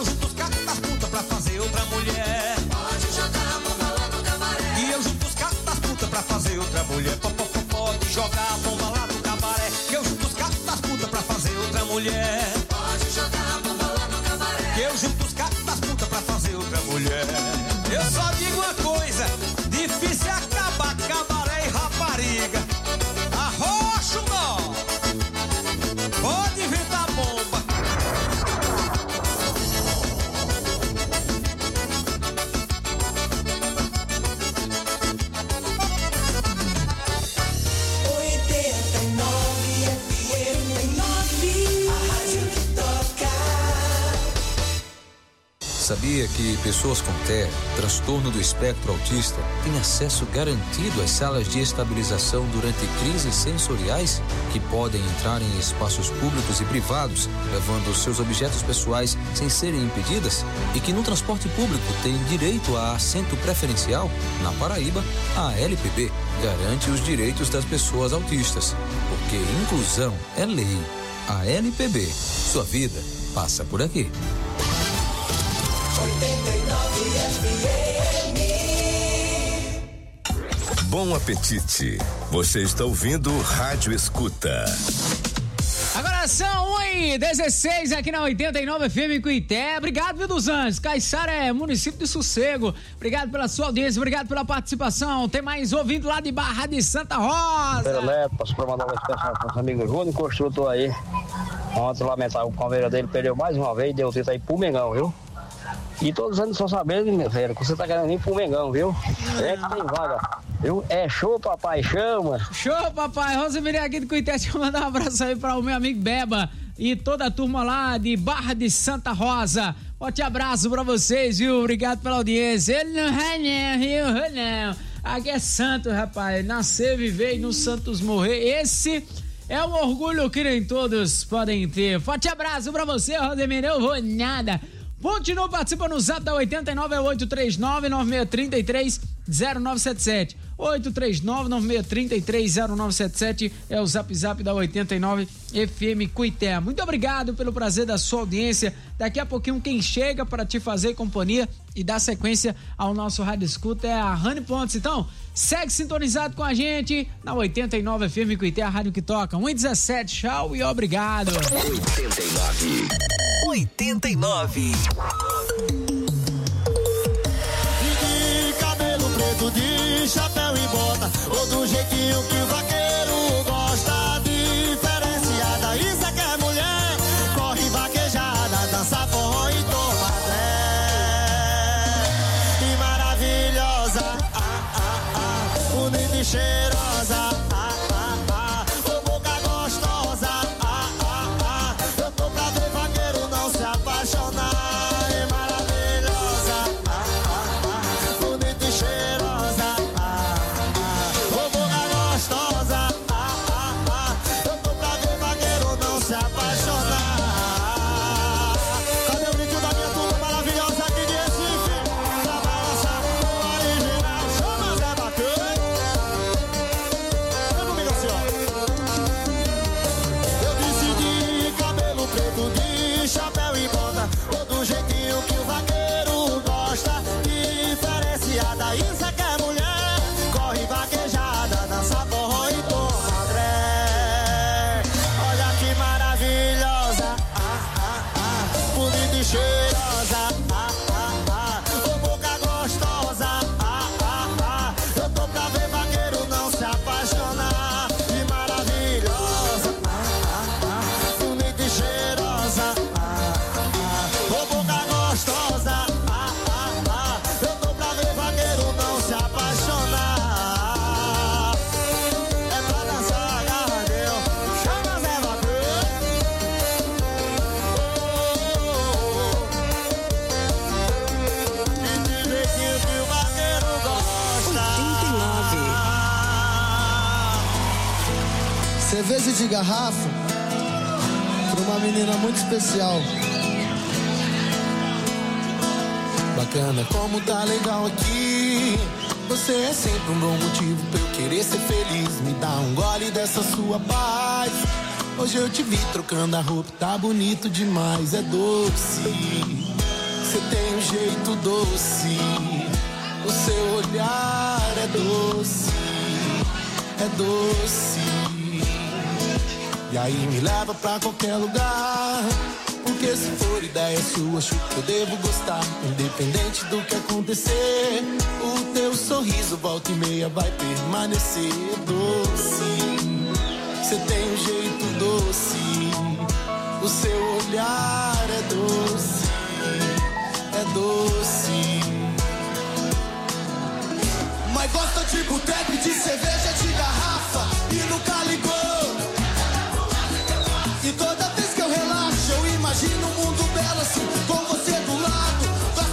Sabia que pessoas com TEA, transtorno do espectro autista, têm acesso garantido às salas de estabilização durante crises sensoriais, que podem entrar em espaços públicos e privados, levando seus objetos pessoais sem serem impedidas, e que no transporte público têm direito a assento preferencial? Na Paraíba, a LPB garante os direitos das pessoas autistas, porque inclusão é lei. A LPB, sua vida passa por aqui. 89 FM. Bom apetite. Você está ouvindo Rádio Escuta. Agora são 1h16 aqui na 89 FM Cuité. Obrigado, viu, dos Anjos. Caiçara é município de Sossego. Obrigado pela sua audiência, obrigado pela participação. Tem mais ouvindo lá de Barra de Santa Rosa. Pedro Neto, posso pra mandar uma expressão para nosso amigo Júnior Construtor aí. Ontem, lamentável, o Palmeiras dele perdeu mais uma vez, deu título aí pro Mengão, viu? E todos os anos estão sabendo, meu velho, que você tá querendo ir pro Mengão, viu? É que tem vaga, viu? É show, papai, chama. Show, papai. Rosemary aqui do Cuité, deixa eu mandar um abraço aí para o meu amigo Beba e toda a turma lá de Barra de Santa Rosa. Forte abraço pra vocês, viu? Obrigado pela audiência. Ele não é não, viu? Não. Aqui é santo, rapaz. Nascer, viver e nos santos morrer. Esse é um orgulho que nem todos podem ter. Forte abraço pra você, Rosemary. Eu vou nada. Continua participando no zap da 89, é 839-9633-0977. 839-9633-0977 é o zap da 89 FM Cuité. Muito obrigado pelo prazer da sua audiência. Daqui a pouquinho quem chega para te fazer companhia e dar sequência ao nosso Rádio Escuta é a Rani Pontes. Então, segue sintonizado com a gente na 89 FM Cuité, a rádio que toca. 1h17, tchau e obrigado. 89. De chapéu e bota, ou do jeitinho que o vaqueiro gosta, diferenciada, isso é que é mulher, corre vaquejada, dança forró e toma fé, e maravilhosa, bonita e cheirosa, ô boca gostosa, eu tô pra ver vaqueiro não se apaixonar. Cerveja de garrafa para uma menina muito especial. Bacana, como tá legal aqui. Você é sempre um bom motivo pra eu querer ser feliz. Me dá um gole dessa sua paz. Hoje eu te vi trocando a roupa, tá bonito demais, é doce. Você tem um jeito doce, o seu olhar é doce, é doce. E aí me leva pra qualquer lugar, porque se for ideia sua, acho que eu devo gostar. Independente do que acontecer, o teu sorriso volta e meia vai permanecer doce. Você tem um jeito doce, o seu olhar é doce, é doce. Mas gosta de boteco, de cerveja, de garrafa e nunca ligou. E toda vez que eu relaxo, eu imagino um mundo belo assim, com você do lado.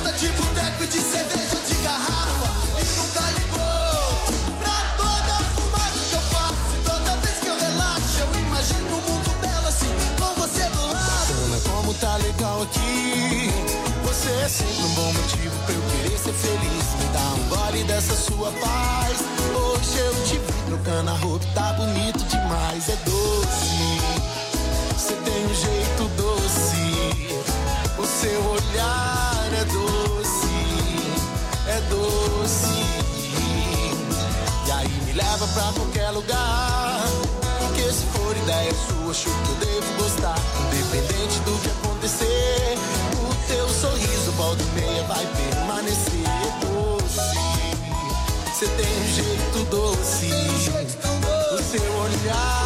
legal aqui. Você é sempre um bom motivo pra eu querer ser feliz. Me dá um gole dessa sua paz. Hoje eu te vi trocando a roupa, tá bonito demais. É doce, você tem um jeito doce. O seu olhar é doce, é doce. E aí me leva pra qualquer lugar. Porque se for ideia sua, acho que eu devo gostar. Independente do que acontecer, o teu sorriso, volta e meia, vai permanecer. É doce, você tem um jeito doce. O seu olhar